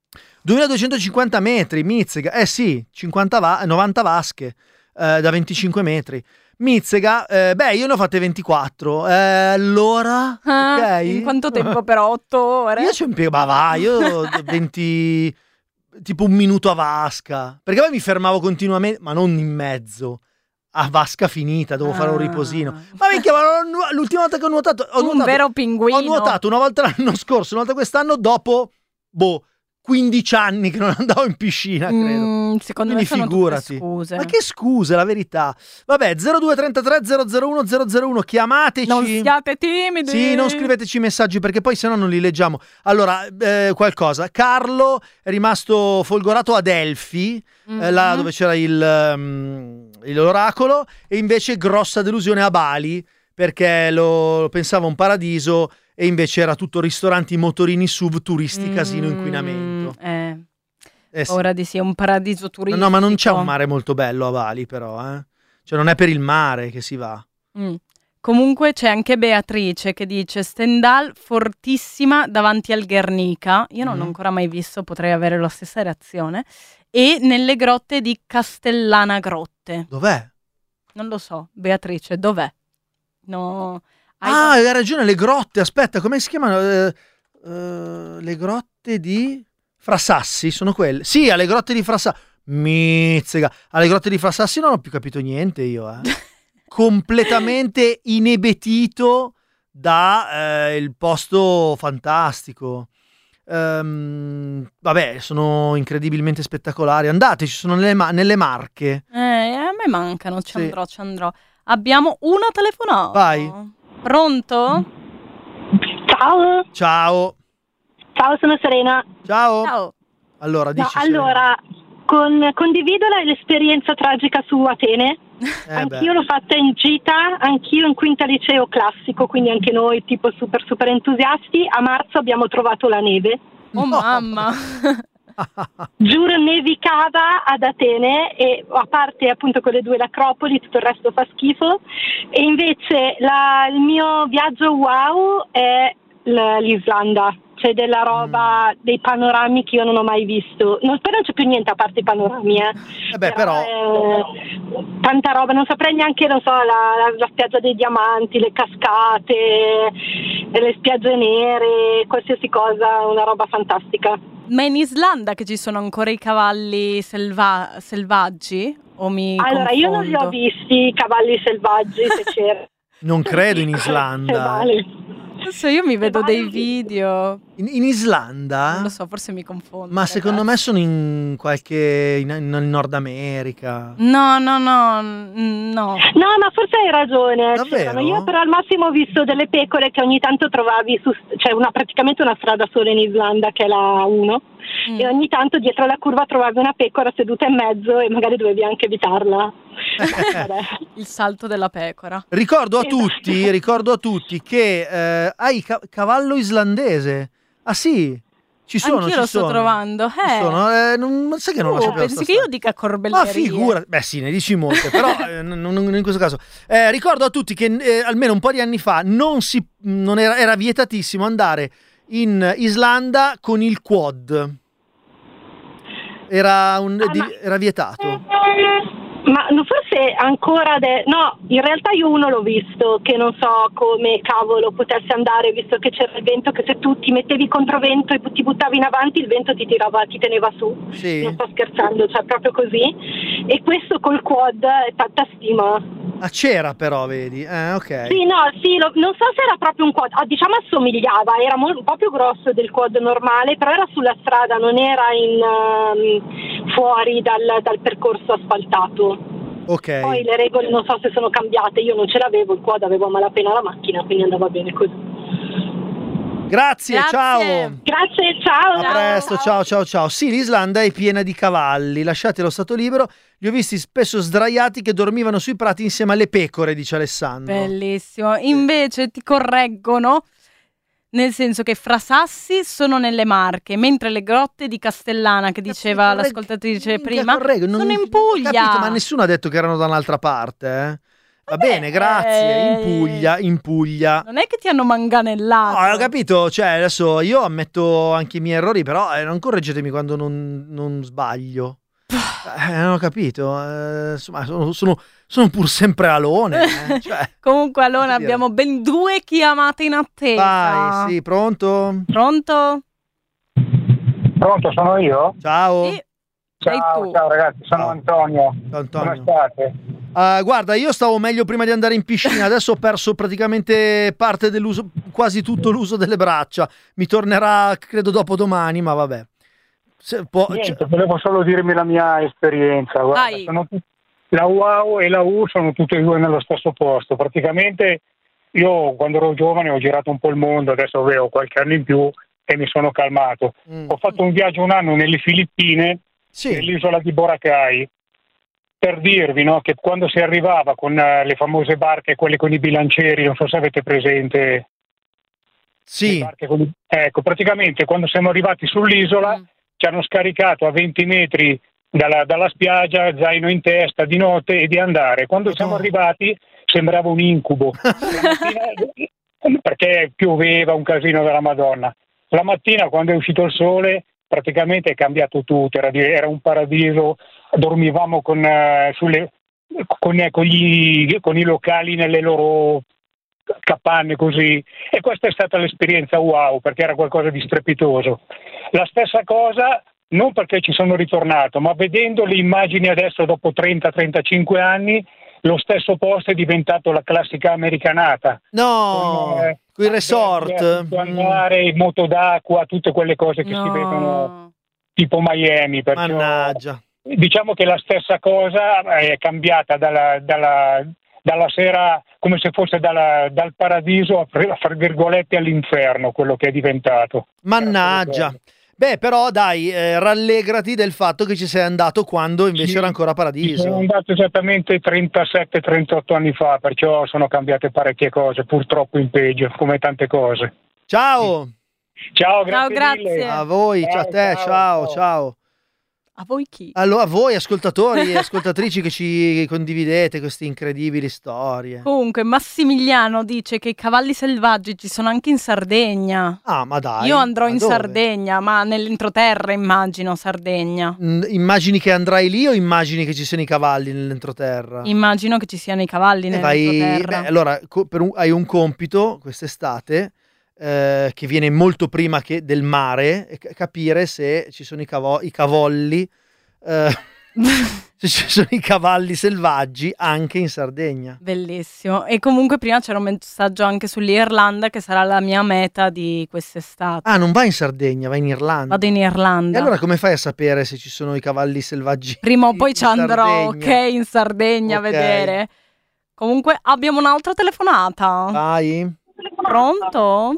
2250 metri, Mizzega. Sì, 90 vasche da 25 metri. Mizzega, io ne ho fatte 24. Allora, ok. In quanto tempo? Per 8 ore? Io ci impiego, io 20, tipo un minuto a vasca. Perché poi mi fermavo continuamente, ma non in mezzo. A vasca finita, devo fare un riposino. Ma minchia, l'ultima volta che ho nuotato, un vero pinguino. Ho nuotato una volta l'anno scorso, una volta quest'anno, dopo 15 anni che non andavo in piscina, credo. Secondo me sono tutte scuse. Ma che scuse, la verità. Vabbè, 0233 001 001, chiamateci. Non siate timidi. Sì, non scriveteci messaggi perché poi sennò non li leggiamo. Allora, qualcosa. Carlo è rimasto folgorato a Delfi, là dove c'era l'oracolo, e invece grossa delusione a Bali perché lo pensava un paradiso e invece era tutto ristoranti, motorini, SUV, turisti, casino, inquinamento. Sì. Ora di sì, è un paradiso turistico. No, ma non c'è un mare molto bello a Bali, però, Cioè non è per il mare che si va. Comunque c'è anche Beatrice che dice Stendhal fortissima davanti al Guernica. Io non l'ho ancora mai visto, potrei avere la stessa reazione. E nelle grotte di Castellana Grotte. Dov'è? Non lo so, Beatrice, dov'è? No... hai ragione, le grotte, aspetta, come si chiamano? Le grotte di Frasassi, sono quelle? Sì, alle grotte di Frasassi. Mizzega, alle grotte di Frasassi non ho più capito niente io, Completamente inebetito da il posto fantastico. Vabbè, sono incredibilmente spettacolari. Andateci, sono nelle Marche. A me mancano, ci andrò. Abbiamo una telefonata. Vai. Pronto? Ciao, sono Serena. Ciao. Allora, dici. Condivido l'esperienza tragica su Atene. Anch'io l'ho fatta in gita, anch'io in quinta liceo classico, quindi anche noi tipo super super entusiasti. A marzo abbiamo trovato la neve. Oh mamma! Giuro, nevicava ad Atene, e a parte appunto quelle due, l'Acropoli, tutto il resto fa schifo. E invece il mio viaggio wow è l'Islanda. c'è della roba, dei panorami che io non ho mai visto. Poi non c'è più niente a parte i panorami, però tanta roba, non saprei neanche, non so, la spiaggia dei diamanti, le cascate, le spiagge nere, qualsiasi cosa, una roba fantastica. Ma in Islanda che ci sono ancora i cavalli selvaggi? Allora, io non li ho visti i cavalli selvaggi, se c'era. Non credo in Islanda. Adesso io mi vedo dei video. In Islanda? Non lo so, forse mi confondo. Ma secondo me sono in Nord America. No. No, ma forse hai ragione. Davvero? Io però al massimo ho visto delle pecore che ogni tanto trovavi c'è praticamente una strada sola in Islanda che è la 1 e ogni tanto dietro la curva trovavi una pecora seduta in mezzo e magari dovevi anche evitarla. Il salto della pecora. Ricordo a tutti che hai cavallo islandese. Ah sì, ci sono. Anch'io lo sto trovando. Non sai che non lo sapevo. Pensi che io dica corbellerie? Ma figura, beh sì, ne dici molte, però non in questo caso. Ricordo a tutti che almeno un po' di anni fa era vietatissimo andare in Islanda con il quad. Era vietato. Ma forse ancora no, in realtà io uno l'ho visto che non so come cavolo potesse andare, visto che c'era il vento, che se tu ti mettevi controvento e ti buttavi in avanti il vento ti teneva su. Sì. Non sto scherzando, cioè proprio così. E questo col quad è tanta stima. Ah, c'era però, vedi? Ok. Sì, non so se era proprio un quad, diciamo assomigliava, era un po' più grosso del quad normale, però era sulla strada, non era fuori dal percorso asfaltato. Ok. Poi le regole non so se sono cambiate, io non ce l'avevo, il quad avevo a malapena la macchina, quindi andava bene così. Grazie, ciao. Grazie, ciao. A presto, ciao. Sì, l'Islanda è piena di cavalli, lasciate lo stato libero. Li ho visti spesso sdraiati che dormivano sui prati insieme alle pecore, dice Alessandro. Bellissimo. Invece ti correggono, nel senso che Frasassi sono nelle Marche, mentre le grotte di Castellana, che diceva l'ascoltatrice prima, sono in Puglia. Capito, ma nessuno ha detto che erano da un'altra parte, Va bene, grazie. In Puglia. Non è che ti hanno manganellato. No, ho capito. Cioè, adesso io ammetto anche i miei errori, però non correggetemi quando non sbaglio. Non ho capito. Insomma, sono pur sempre Alone. Cioè, comunque, Alone, abbiamo ben 2 chiamate in attesa. Vai, sì, pronto? Pronto, sono io? Ciao. Sì. Ciao ragazzi, sono Antonio. Come state? Guarda, io stavo meglio prima di andare in piscina, adesso ho perso praticamente parte dell'uso, quasi tutto l'uso delle braccia. Mi tornerà credo dopo domani, ma vabbè. Volevo solo dirmi la mia esperienza. Guarda, la UAU e la U sono tutte e due nello stesso posto. Praticamente io quando ero giovane ho girato un po' il mondo, adesso avevo qualche anno in più e mi sono calmato. Ho fatto un viaggio un anno nelle Filippine, nell'isola di Boracay, per dirvi che quando si arrivava con le famose barche, quelle con i bilancieri, non so se avete presente. Sì. Ecco, praticamente quando siamo arrivati sull'isola ci hanno scaricato a 20 metri dalla spiaggia, zaino in testa, di notte e di andare. Quando siamo arrivati sembrava un incubo. Perché pioveva un casino della Madonna. La mattina quando è uscito il sole praticamente è cambiato tutto, era un paradiso, dormivamo con i locali nelle loro capanne così, e questa è stata l'esperienza wow, perché era qualcosa di strepitoso. La stessa cosa, non perché ci sono ritornato, ma vedendo le immagini adesso dopo 30-35 anni, lo stesso posto è diventato la classica americanata. No, con i resort. Il moto d'acqua, tutte quelle cose che si vedono tipo Miami. Perciò, mannaggia. Diciamo che la stessa cosa è cambiata dalla sera, come se fosse dal paradiso, fra virgolette, all'inferno, quello che è diventato. Mannaggia. Beh, però dai, rallegrati del fatto che ci sei andato quando invece era ancora paradiso. Sono andato esattamente 37-38 anni fa, perciò sono cambiate parecchie cose, purtroppo in peggio, come tante cose. Ciao! Ciao, grazie. Grazie. A voi, a te, ciao. A voi chi? Allora, a voi ascoltatori e ascoltatrici che ci condividete queste incredibili storie. Comunque Massimiliano dice che i cavalli selvaggi ci sono anche in Sardegna. Ah, ma dai. Io andrò in dove? Sardegna, ma nell'entroterra immagino, Sardegna. Immagini che andrai lì o immagini che ci siano i cavalli nell'entroterra? Immagino che ci siano i cavalli nell'entroterra. Allora, hai un compito quest'estate che viene molto prima che del mare, capire se ci sono i cavolli se ci sono i cavalli selvaggi anche in Sardegna. Bellissimo. E comunque prima c'era un messaggio anche sull'Irlanda, che sarà la mia meta di quest'estate. Ah, non vai in Sardegna, vai in Irlanda. Vado in Irlanda. E allora come fai a sapere se ci sono i cavalli selvaggi? Prima o poi ci andrò, Sardegna? ok, in Sardegna a vedere. Comunque abbiamo un'altra telefonata. Vai. Pronto?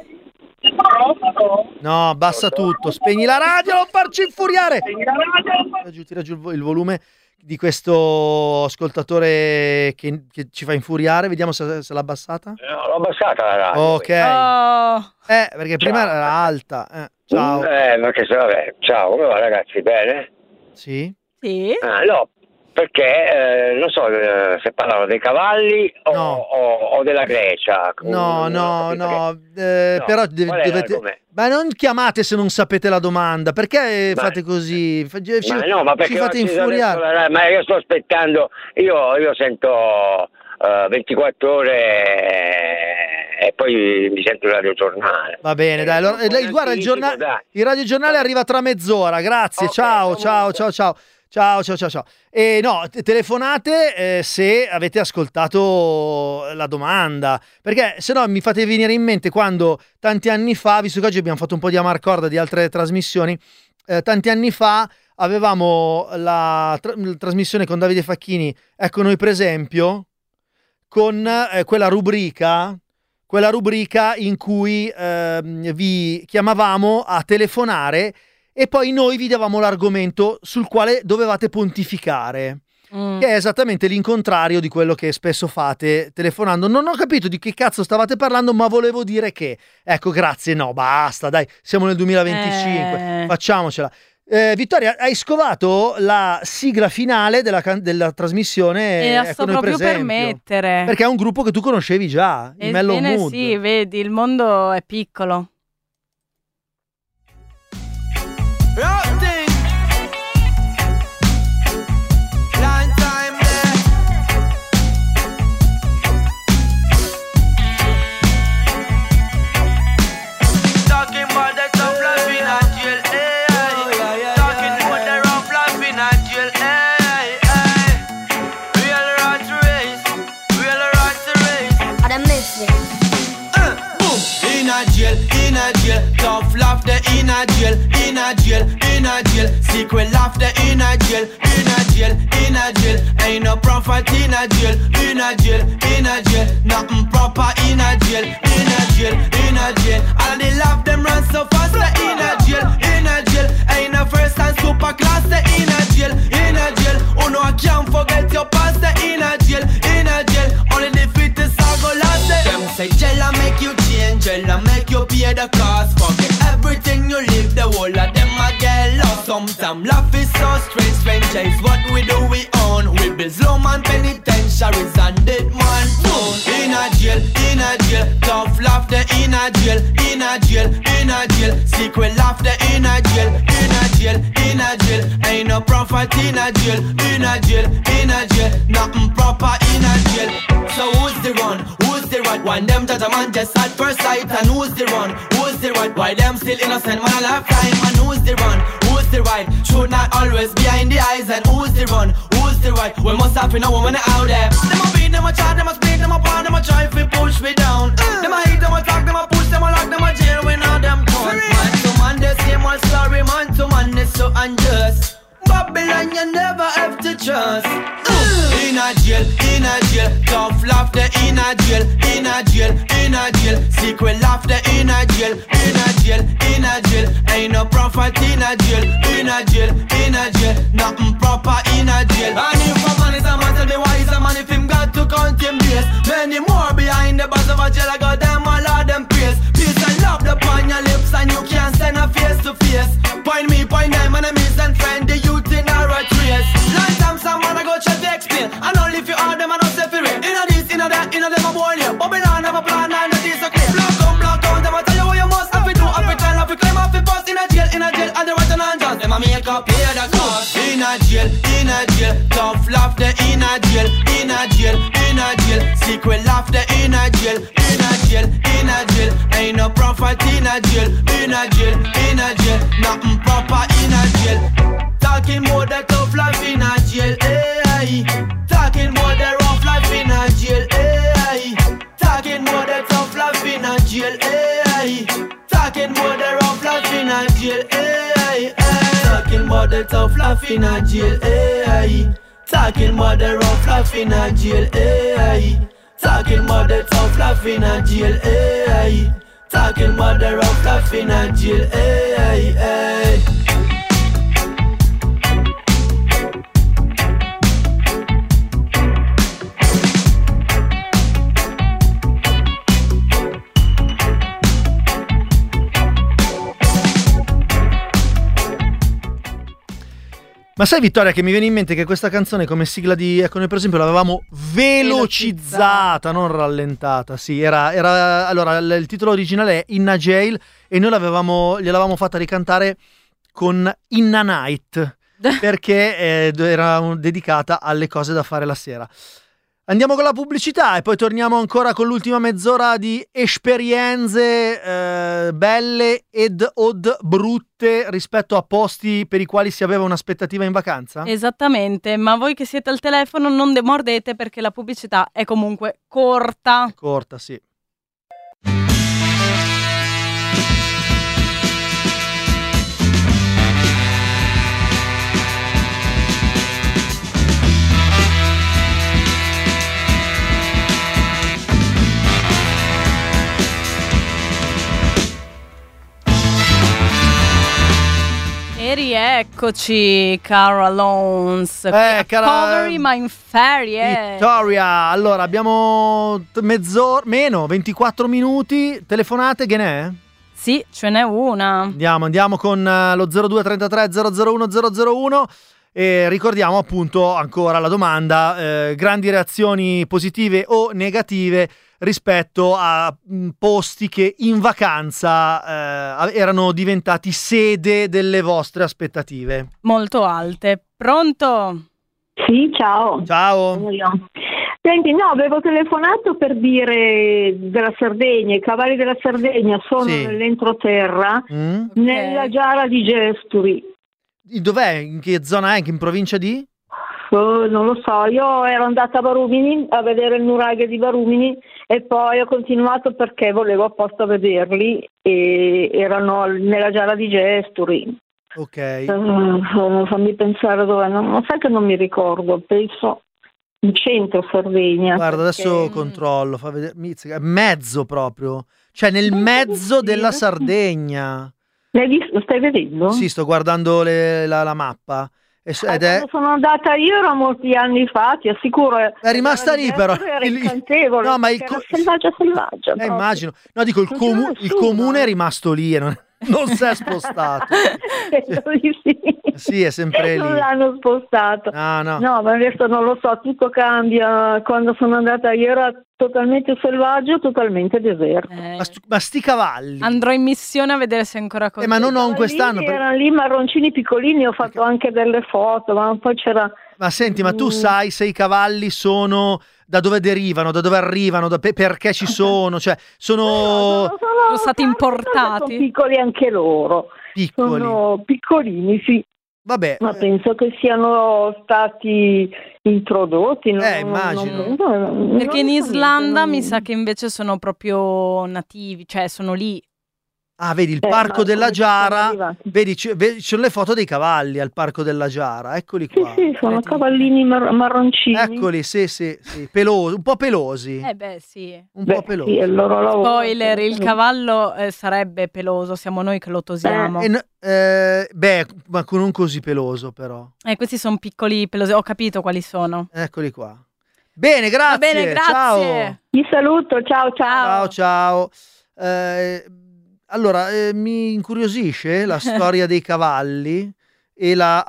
No, abbassa tutto, spegni la radio, non farci infuriare. Tira giù il volume di questo ascoltatore che ci fa infuriare. Vediamo se l'ha abbassata. No, l'ho abbassata la radio. Ok. Perché prima era alta. Ciao. Perché vabbè, ciao, come va ragazzi? Bene? Sì. Sì. No, perché non so se parlano dei cavalli o della Grecia. No. Però dovete. Ma non chiamate se non sapete la domanda. Perché fate così? Ma perché ci fate infuriare. Ma io sto aspettando. Io sento 24 ore e poi mi sento il radiogiornale. Va bene, dai. Allora, guarda, il radiogiornale arriva tra mezz'ora. Grazie. Okay, ciao. E no, telefonate se avete ascoltato la domanda, perché se no mi fate venire in mente quando tanti anni fa, visto che oggi abbiamo fatto un po' di amarcord di altre trasmissioni, tanti anni fa avevamo la trasmissione con Davide Facchini, ecco noi per esempio, con quella rubrica in cui vi chiamavamo a telefonare e poi noi vi davamo l'argomento sul quale dovevate pontificare, che è esattamente l'incontrario di quello che spesso fate telefonando. Non ho capito di che cazzo stavate parlando, ma volevo dire che, ecco, grazie, no, basta, dai, siamo nel 2025, facciamocela. Vittoria, hai scovato la sigla finale della trasmissione? E la sto proprio per mettere. Perché è un gruppo che tu conoscevi già, i Mellow Mood. Sì, vedi, il mondo è piccolo. Long time there. Talking about the tough life in a jail, talking about the rough life in a jail, real rat race, I'm listening. Boom. In a jail, tough laughter in a jail, secret laughter in a jail, ain't no prophet in a jail, nothing proper in a jail, all the laugh them run so fast in a jail, ain't no first and super class in a jail, oh no I can't forget your past in a jail, only the fittest are go last. Them say jail make you change, jail make you pay the cost, forget everything you live, the whole of them a get lost. Sometimes life is so strange is what we do, we own. We build slow man penitentiaries and dead man phone. In a jail, tough laughter in a jail, secret laughter in a jail, ain't no prophet in a jail, nothing proper in a jail. So who's the one? Who's the right? Why them judge a man just at first sight? And who's the one? Who's the right? Why them still innocent man a lifetime? And who's the one? Who's the right? Should not always behind the eyes. And who's the one? Who's the right? We must have no woman out there. Them a beat, them a chat, them a speak, them a pound, them a try to push me down. Them a hate, them a talk, them a push, them a lock, them a jail when all them gone. Man to man, the same old story. Man to man, it's so unjust. Babylon, you never have to trust. In a jail, tough laughter in a jail, secret laughter in a jail, ain't no prophet in a jail, nothing proper in a jail. And if a man is a man, tell me why he's a man if him got to count him days. Many more behind the bars of a jail, I got them all of them praise. Peace and love upon your lips and you can't stand a face to face. Point me, point them, enemies and friends, the youth in a no more here. But me nah never plan, nah no this so clear. Block out, them a tell you what you must have to do. Have to tell, have to claim, have to bust in a jail, and the rotten and just them a make up pay the cost. In a jail, tough laughter in a jail, secret laughter in a jail, ain't no prophet in a jail, nothing proper in a jail. Talking more the tough life in a jail, eh? Talking more the rough life in a jail, eh? Talking more the tough life in a jail, eh? Talking more the rough life in a jail, eh? Talking more the tough life in a jail, eh? Talking more the rough life in a jail, eh? Talking more the tough life in a jail, eh? Talking more the rough life in a jail, eh? Ma sai Vittoria che mi viene in mente che questa canzone come sigla di ecco noi per esempio l'avevamo velocizzata, non rallentata. Sì, era allora il titolo originale è In a Jail e noi gliel'avevamo fatta ricantare con In a Night perché era dedicata alle cose da fare la sera. Andiamo con la pubblicità e poi torniamo ancora con l'ultima mezz'ora di esperienze belle ed brutte rispetto a posti per i quali si aveva un'aspettativa in vacanza? Esattamente, ma voi che siete al telefono non demordete perché la pubblicità è comunque corta. È corta, sì. E rieccoci, Cara Loans. Poveri ma in ferie. Vittoria, allora abbiamo mezz'ora, meno, 24 minuti. Telefonate, che ne è? Sì, ce n'è una. Andiamo con lo 0233 001 001 e ricordiamo appunto ancora la domanda, grandi reazioni positive o negative rispetto a posti che in vacanza erano diventati sede delle vostre aspettative. Molto alte. Pronto? Sì, ciao. Ciao. Senti, no, avevo telefonato per dire della Sardegna, i cavalli della Sardegna sono nell'entroterra, nella Giara di Gesturi. Dov'è? In che zona è? In provincia di? Non lo so, io ero andata a Varumini a vedere il nuraghe di Varumini e poi ho continuato perché volevo apposta vederli e erano nella Giara di Gesturi. Ok. Fammi pensare dove, non sai che non mi ricordo, penso in centro Sardegna. Guarda, adesso controllo, fa vedere, mezzo proprio, cioè nel mezzo della Sardegna. L'hai visto? Lo stai vedendo? Sì, sto guardando la mappa. Quando sono andata io era molti anni fa, ti assicuro. È rimasta lì però. Era incantevole. No, ma selvaggia. Immagino. No, dico il comune è rimasto lì e non si è spostato. Sì, è sempre lì. Non l'hanno spostato. No, ma adesso non lo so, tutto cambia. Quando sono andata io era totalmente selvaggio, totalmente deserto. Ma sti cavalli. Andrò in missione a vedere se ancora così. Ma non quest'anno. Erano lì marroncini piccolini, ho fatto anche delle foto, ma poi c'era. Ma senti, ma tu sai se i cavalli sono da dove derivano, da dove arrivano, perché ci sono, cioè sono stati importati. Sono piccoli anche loro. Piccoli. Sono piccolini, sì. Vabbè. Ma penso che siano stati introdotti. Immagino. Perché in Islanda mi sa che invece sono proprio nativi, cioè sono lì. Ah, vedi il parco della Giara, vedi ci sono le foto dei cavalli al parco della Giara, eccoli qua. Sì, sono cavallini marroncini. Eccoli, sì, pelosi, un po' pelosi. Sì. Un po' pelosi. Sì, il loro lavoro. Spoiler, il cavallo sarebbe peloso, siamo noi che lo tosiamo. Ma non così peloso però. Questi sono piccoli pelosi, ho capito quali sono. Eccoli qua. Bene, grazie. Va bene, grazie. Ciao. Vi saluto, ciao. Allora, mi incuriosisce la storia dei cavalli e la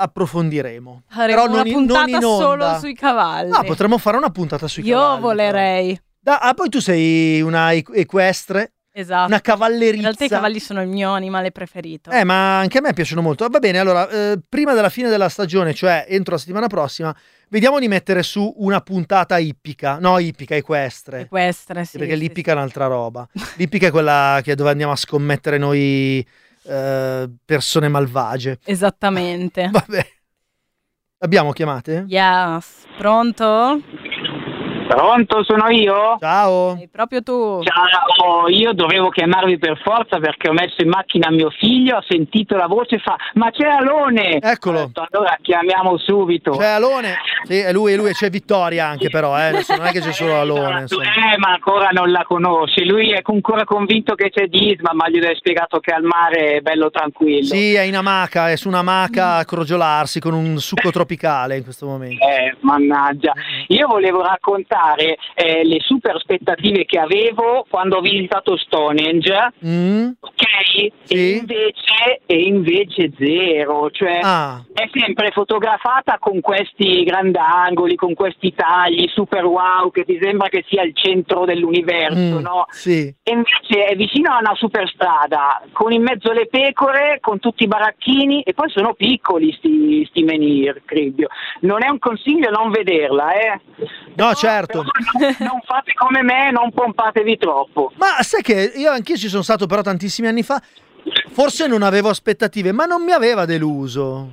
approfondiremo. Faremo però una puntata non in onda. solo sui cavalli. No, potremmo fare una puntata sui cavalli. Io volerei. Poi tu sei una equestre. Esatto. Una cavallerizza. In realtà i cavalli sono il mio animale preferito. Ma anche a me piacciono molto. Va bene, allora, prima della fine della stagione, cioè entro la settimana prossima, vediamo di mettere su una puntata ippica. No, ippica, equestre. Equestre, sì. Perché l'ippica è un'altra roba. L'ippica è quella dove andiamo a scommettere noi persone malvagie. Esattamente. Vabbè. Abbiamo chiamate? Yes. Pronto? Pronto, sono io? Ciao. Sei proprio tu. Ciao, io dovevo chiamarvi per forza perché ho messo in macchina mio figlio, ho sentito la voce e fa: ma c'è Alone! Eccolo. Ho detto, allora chiamiamo subito. C'è Alone. Sì, è lui, c'è Vittoria anche però, adesso non è che c'è solo Alone. Ma ancora non la conosce, lui è ancora convinto che c'è Disma, ma gli ho spiegato che al mare è bello tranquillo. Sì, è in amaca, è su un'amaca a crogiolarsi con un succo tropicale in questo momento. Mannaggia, io volevo raccontare le super aspettative che avevo quando ho visitato Stonehenge, ok? Sì. E invece zero, cioè è sempre fotografata con questi grandangoli, con questi tagli super wow che ti sembra che sia il centro dell'universo, no? Sì. E invece è vicino a una superstrada con in mezzo le pecore, con tutti i baracchini, e poi sono piccoli sti menhir, Cribbio. Non è un consiglio non vederla, No, certo. Non fate come me, non pompatevi troppo. Ma sai che anch'io ci sono stato però tantissimi anni fa, forse non avevo aspettative, ma non mi aveva deluso.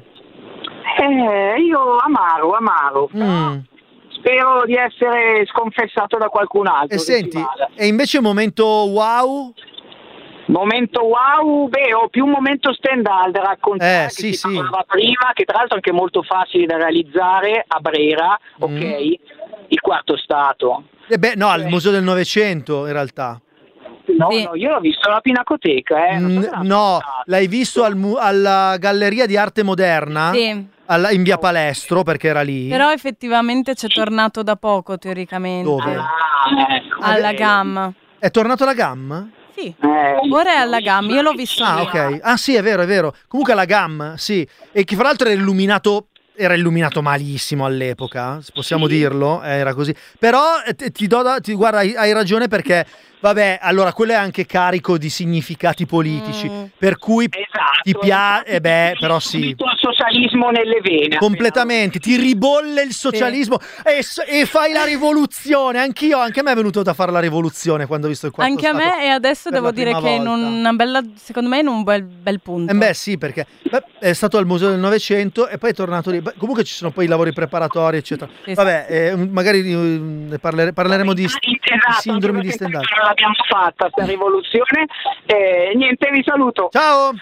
Io amaro. Spero di essere sconfessato da qualcun altro. E senti, e invece momento wow? Momento wow, ho più un momento Stendhal da raccontare che si parlava prima, che tra l'altro è anche molto facile da realizzare a Brera, ok? Il quarto stato. No, al Museo del Novecento in realtà. No, io l'ho visto alla Pinacoteca. No, l'hai visto alla Galleria di Arte Moderna? Sì. In via Palestro, perché era lì. Però effettivamente c'è tornato da poco, teoricamente. Dove? Alla GAM. È tornato alla GAM? Sì, ora è alla GAM, io l'ho visto. Ok. Ah sì, è vero. Comunque alla GAM, sì. E che fra l'altro era illuminato malissimo all'epoca, possiamo dirlo, era così. Però guarda, hai ragione, perché vabbè, allora quello è anche carico di significati politici, per cui ti piace, però sì. Il socialismo nelle vene. Completamente, ti ribolle il socialismo e fai la rivoluzione. Anche a me è venuto da fare la rivoluzione quando ho visto il quarto Anche a me, e adesso devo dire che secondo me in un bel punto. Sì, perché è stato al Museo del Novecento e poi è tornato lì. Comunque ci sono poi i lavori preparatori, eccetera. Vabbè, magari ne parleremo di sindromi di Stendhal. L'abbiamo fatta sta rivoluzione. Niente, vi saluto. Ciao.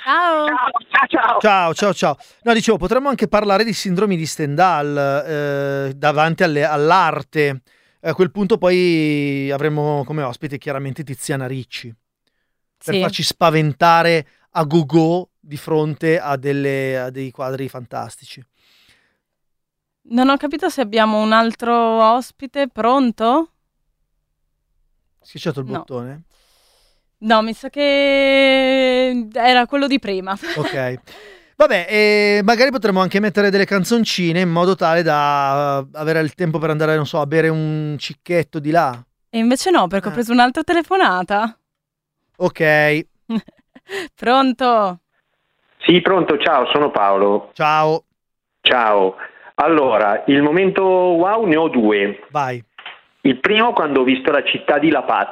Ciao. No, dicevo, potremmo anche parlare di sindromi di Stendhal davanti all'arte. A quel punto poi avremo come ospite chiaramente Tiziana Ricci, per farci spaventare a go-go di fronte a dei quadri fantastici. Non ho capito se abbiamo un altro ospite. Pronto? Schiacciato il bottone? No, mi sa che era quello di prima. Ok. Vabbè, magari potremmo anche mettere delle canzoncine in modo tale da avere il tempo per andare, non so, a bere un cicchetto di là. E invece no, perché ho preso un'altra telefonata. Ok. Pronto? Sì, pronto, ciao, sono Paolo. Ciao. Allora, il momento wow ne ho due. Vai. Il primo quando ho visto la città di La Paz,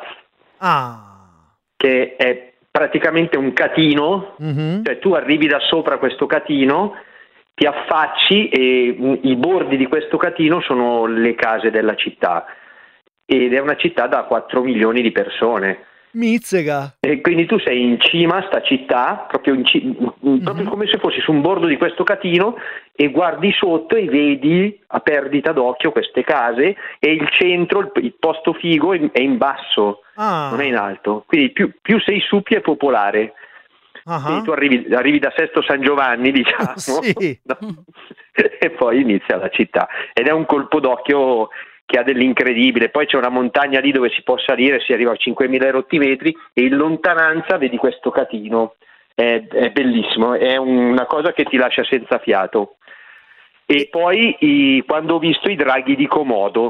che è praticamente un catino, cioè tu arrivi da sopra questo catino, ti affacci e i bordi di questo catino sono le case della città, ed è una città da 4 milioni di persone. Mizzega. E quindi tu sei in cima a sta città, proprio come se fossi su un bordo di questo catino, e guardi sotto e vedi a perdita d'occhio queste case, e il centro, il posto figo è in basso, non è in alto. Quindi più sei su, più è popolare. Quindi tu arrivi da Sesto San Giovanni, diciamo, no? E poi inizia la città. Ed è un colpo d'occhio che ha dell'incredibile. Poi c'è una montagna lì dove si può salire, si arriva a 5.000 rotti metri, e in lontananza vedi questo catino. È bellissimo, è una cosa che ti lascia senza fiato. E poi quando ho visto i draghi di Komodo,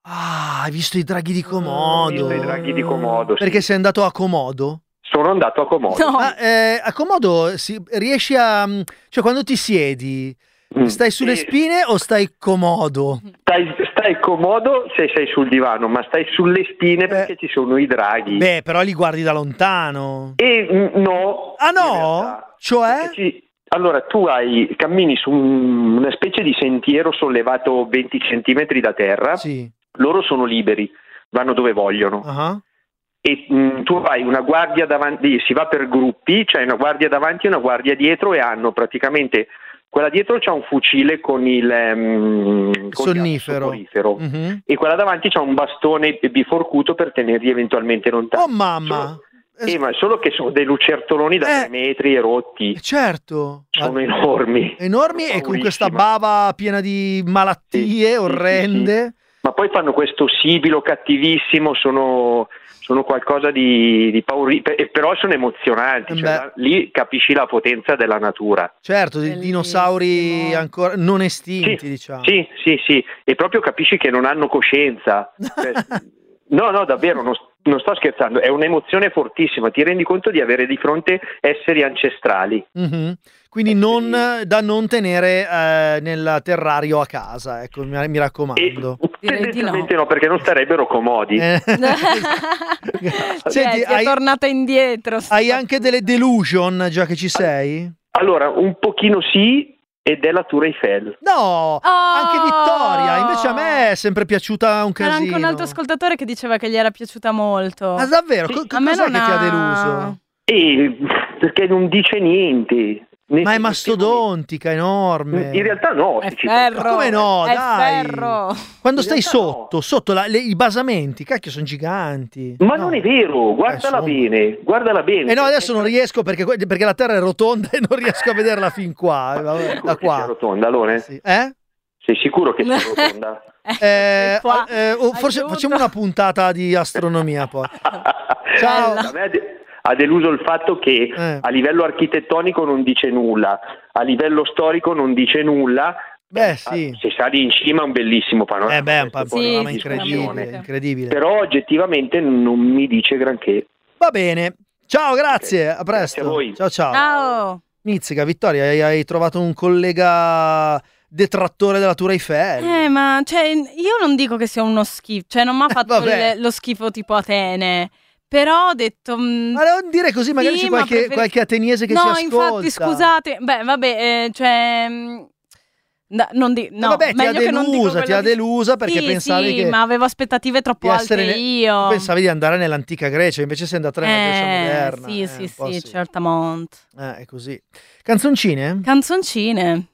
Ah, hai visto i draghi di Komodo? Ho visto i draghi di Komodo. Perché sei andato a Komodo? Sono andato a Komodo. No. A Komodo riesci a... Cioè, quando ti siedi, stai sulle spine o stai comodo? Stai comodo se sei sul divano, ma stai sulle spine perché ci sono i draghi. Beh, però li guardi da lontano. No. Ah no? Cioè? Allora, tu cammini su una specie di sentiero sollevato 20 centimetri da terra. Sì. Loro sono liberi, vanno dove vogliono. Uh-huh. E tu hai una guardia davanti, si va per gruppi, c'è una guardia davanti e una guardia dietro, e hanno praticamente, quella dietro c'ha un fucile con il sonnifero, e quella davanti c'ha un bastone biforcuto per tenerli eventualmente lontani. Oh mamma! Ma solo che sono dei lucertoloni da 3 metri erotti. Certo. Sono enormi. Enormi e con questa bava piena di malattie orrende. Sì. Ma poi fanno questo sibilo cattivissimo, sono qualcosa di paurito, però sono emozionanti, cioè, lì capisci la potenza della natura. Certo, dei dinosauri ancora non estinti, diciamo. Sì, e proprio capisci che non hanno coscienza. Cioè, no, davvero, non sto scherzando, è un'emozione fortssima, ti rendi conto di avere di fronte esseri ancestrali. Mm-hmm. Quindi da non tenere nel terrario a casa, ecco, mi raccomando. Tendenzialmente no, perché non starebbero comodi. Senti, è tornata indietro. Hai anche delle delusion, già che ci sei? Allora, un pochino sì, ed è la Tour Eiffel. No, anche Vittoria, invece a me è sempre piaciuta un casino. C'era anche un altro ascoltatore che diceva che gli era piaciuta molto. Ah, davvero? A me cos'è non che ti ha deluso? Perché non dice niente. Ma è mastodontica, enorme. In realtà no. È ferro. Come no? È dai. ferro. Quando stai sotto i basamenti, cacchio, sono giganti. Ma non è vero, guardala bene. No, adesso non riesco perché la terra è rotonda e non riesco a vederla fin qua. Da qua. È rotonda, allora? Sì. Sei sicuro che sia rotonda? Forse facciamo una puntata di astronomia poi. Ciao. Ha deluso il fatto che a livello architettonico non dice nulla, a livello storico non dice nulla. Beh, sì. Se sali in cima è un bellissimo panorama. È un panorama incredibile. Però oggettivamente non mi dice granché. Va bene. Ciao, grazie. A presto. Grazie a voi. Ciao. Mizzica, Vittoria, hai trovato un collega detrattore della Tour Eiffel. Ma cioè, io non dico che sia uno schifo, cioè non mi ha fatto lo schifo tipo Atene. Però ho detto... Ma non dire così, magari c'è qualche ateniese che ci ascolta. No, infatti, scusate. Beh, vabbè, cioè... non vabbè, ti ha delusa perché pensavi che... ma avevo aspettative troppo alte io. Pensavi di andare nell'antica Grecia, invece sei andata nella Grecia moderna. Sì, certamente. È così. Canzoncine? Canzoncine.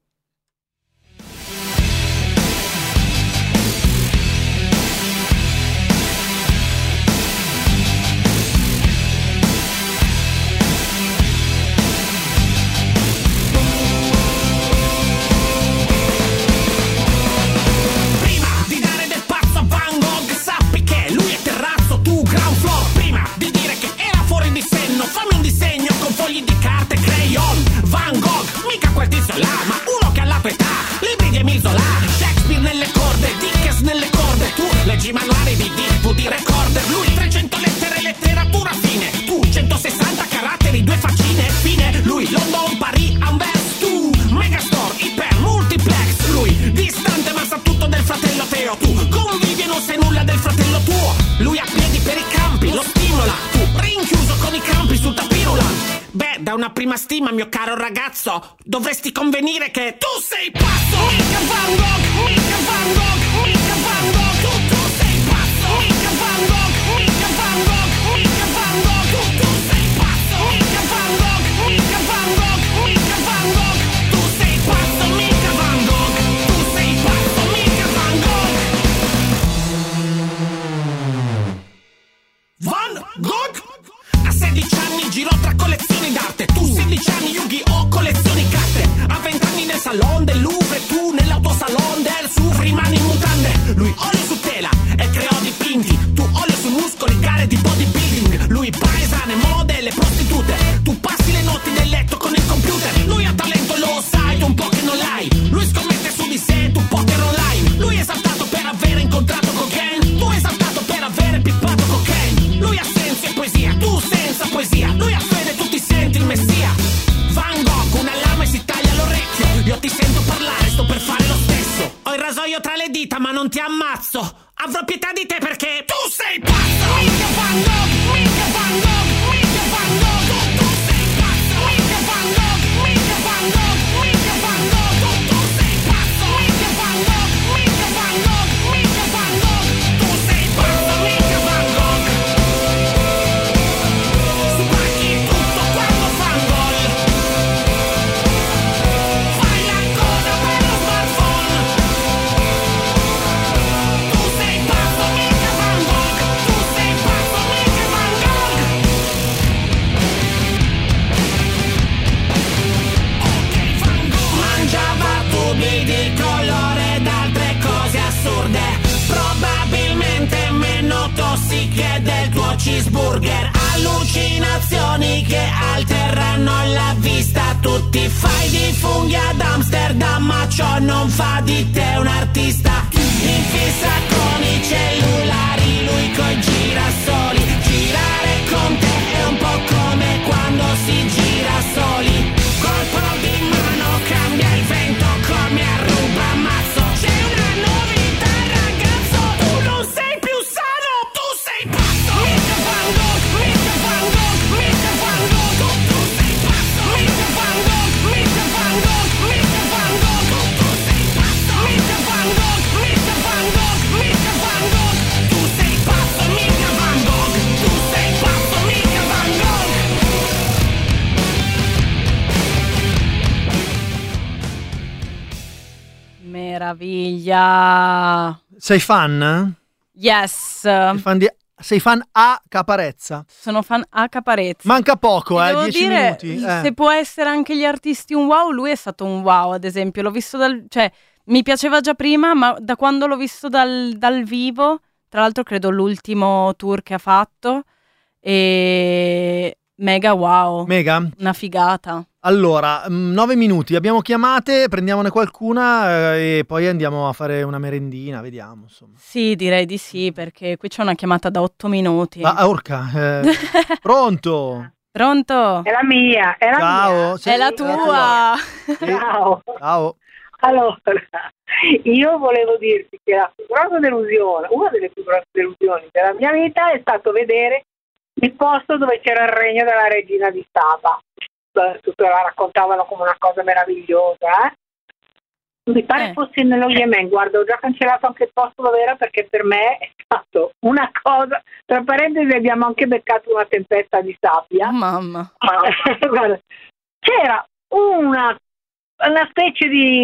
Fammi un disegno con fogli di carta e crayon. Van Gogh, mica quel tizio là, ma uno che ha la tua età. Libri di Emile Zola, Shakespeare nelle corde, Dickens nelle corde. Tu leggi manuali di DVD recorder. Lui 300 lettere, letteratura fine. Tu 160 caratteri, 2 faccine, fine. Lui London, Paris, Anvers. Tu Megastore, iper, multiplex. Lui distante ma sa tutto del fratello Teo. Tu convivi e non sai nulla del fratello tuo. Lui a piedi per i campi, lo stimola. Tu rinchiuso con i campi sul tapirulan. Beh, da una prima stima, mio caro ragazzo, dovresti convenire che tu sei pazzo. Mica Van Gogh, mica Van Gogh, mica Van Gogh. Tu sei pazzo. Mica Van Gogh, mica Van Gogh, mica Van Gogh. Tu sei pazzo. Mica Van Gogh, mica Van Gogh, mica Van Gogh. Tu sei pazzo, mica Van Gogh. Tu sei pazzo, mica Van Gogh. Van Gogh? A 16 anni girò tra collezioni d'arte. Tu 16 anni Yu-Gi-Oh! Collezioni carte. A 20 anni nel salon del Louvre. Tu nell'autosalon del Suvri, rimani in mutande. Lui olio su tela e creò dipinti. Tu olio su muscoli, gare di bodybuilding. Lui paesane, mode, le prostitute. Tu passi le notti nel letto con il computer. Lui ha talento, lo sai, tu un po' che non l'hai. Lui scommette su di sé, tu poker online. Lui è saltato per aver incontrato con il tuo cheeseburger. Allucinazioni che alterano la vista. Tu ti fai di funghi ad Amsterdam, ma ciò non fa di te un artista. In fissa con i cellulari, lui coi girasoli. Girare con te è un po' come quando si gira soli. Colpo di mano cambia il vento come a ruba mazzo. C'è una novità ragazzo, tu non sei più sano, tu sei pazzo. Mr. Van Gogh, Mr. Van Gogh, Mr. Van Gogh, tu sei pazzo. Mr. Van Gogh, Mr. Van Gogh, Mr. Van Gogh, tu sei pazzo. Mr. Van Gogh, Mr. Van Gogh, Mr. Van Gogh, tu sei pazzo. Mr. Van Gogh, tu sei pazzo. Mr. Van Gogh. Meraviglia. Sei fan? Yes. Sei fan a Caparezza? Sono fan a Caparezza. Manca poco, devo 10 dire, minuti. Se può essere anche gli artisti un wow, lui è stato un wow, ad esempio. L'ho visto cioè, mi piaceva già prima, ma da quando l'ho visto dal vivo, tra l'altro credo l'ultimo tour che ha fatto, e mega wow. Mega? Una figata. Allora, 9 minuti, abbiamo chiamate, prendiamone qualcuna e poi andiamo a fare una merendina, vediamo insomma. Sì, direi di sì, perché qui c'è una chiamata da 8 minuti. Ma orca, pronto? Pronto? È la mia, è la Ciao, mia. È la tua. Ciao. Ciao. Allora, io volevo dirti che la più grossa delusione, una delle più grosse delusioni della mia vita è stato vedere il posto dove c'era il regno della regina di Saba. Tutto la raccontavano come una cosa meravigliosa, Mi pare fosse nello Yemen. Guarda, ho già cancellato anche il posto dove era, perché per me è stato una cosa. Tra parentesi, abbiamo anche beccato una tempesta di sabbia. Mamma. Guarda, c'era una specie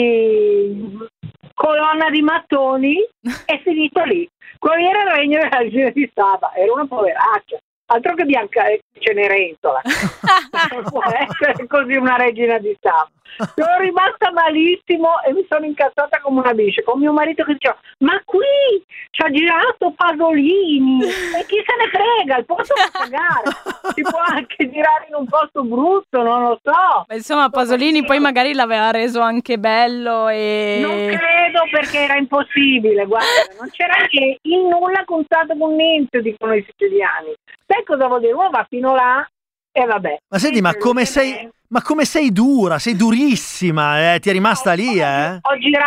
di colonna di mattoni, è finito lì. Quello era il regno della regina di Saba, era una poveraccia. Altro che Bianca Cenerentola. Non può essere così una regina di Saba. Sono rimasta malissimo e mi sono incazzata come una biscia, con mio marito che diceva: ma qui ci ha girato Pasolini e chi se ne frega, il posto può pagare, si può anche girare in un posto brutto, non lo so. Ma insomma, Pasolini poi magari l'aveva reso anche bello e... Non credo, perché era impossibile, guarda, non c'era che il nulla contato con niente, dicono i siciliani. Sai cosa vuol dire? Uno va fino là e vabbè. Ma senti, ma come sei dura, sei durissima, ti è rimasta lì, eh?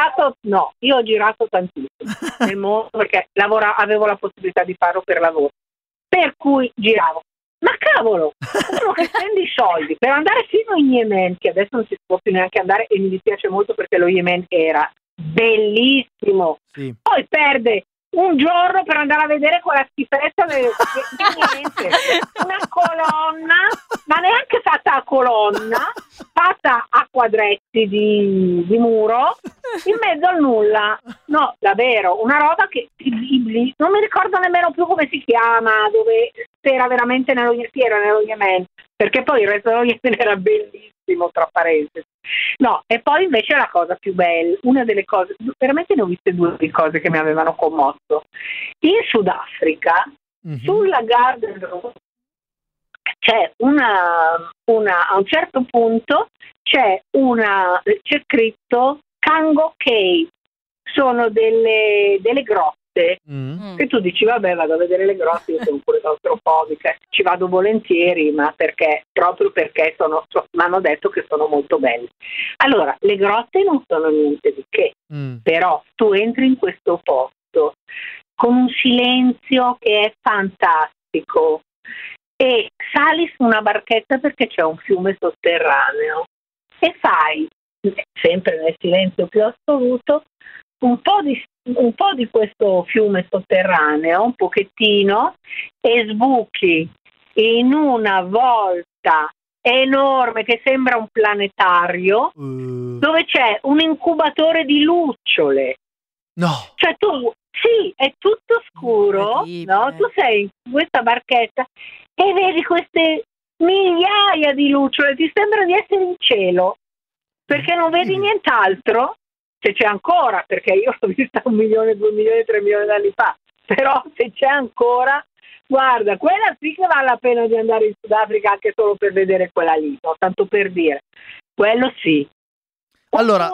Io ho girato tantissimo nel mondo, perché avevo la possibilità di farlo per lavoro, per cui giravo. Ma cavolo, uno che spende i soldi per andare fino in Yemen, che adesso non si può più neanche andare, e mi dispiace molto perché lo Yemen era bellissimo, sì. Poi perde un giorno per andare a vedere quella schifezza di niente, una colonna, ma neanche fatta a colonna, fatta a quadretti di muro in mezzo al nulla. No, davvero, una roba che non mi ricordo nemmeno più come si chiama, dove era veramente nello Yemen, perché poi il resto dello Yemen era bellissimo, tra parentesi. No, e poi invece la cosa più bella, una delle cose, veramente ne ho viste due di cose che mi avevano commosso. In Sudafrica, sulla Garden Road, c'è a un certo punto c'è scritto Kango Cave, sono delle grotte. E tu dici: vabbè, vado a vedere le grotte, io sono pure claustrofobica, ci vado volentieri, ma proprio perché mi hanno detto che sono molto belle. Allora, le grotte non sono niente di che, però tu entri in questo posto con un silenzio che è fantastico e sali su una barchetta perché c'è un fiume sotterraneo e fai, sempre nel silenzio più assoluto, un po' di questo fiume sotterraneo, un pochettino, e sbuchi in una volta enorme che sembra un planetario, dove c'è un incubatore di lucciole. No. Cioè sì, è tutto scuro, no? Tu sei in questa barchetta e vedi queste migliaia di lucciole, ti sembra di essere in cielo, perché non vedi nient'altro. Se c'è ancora, perché io l'ho vista 1 milione, 2 milioni, 3 milioni di anni fa, però se c'è ancora, Guarda, quella sì che vale la pena di andare in Sudafrica anche solo per vedere quella lì, no? Tanto per dire. Quello sì. Allora,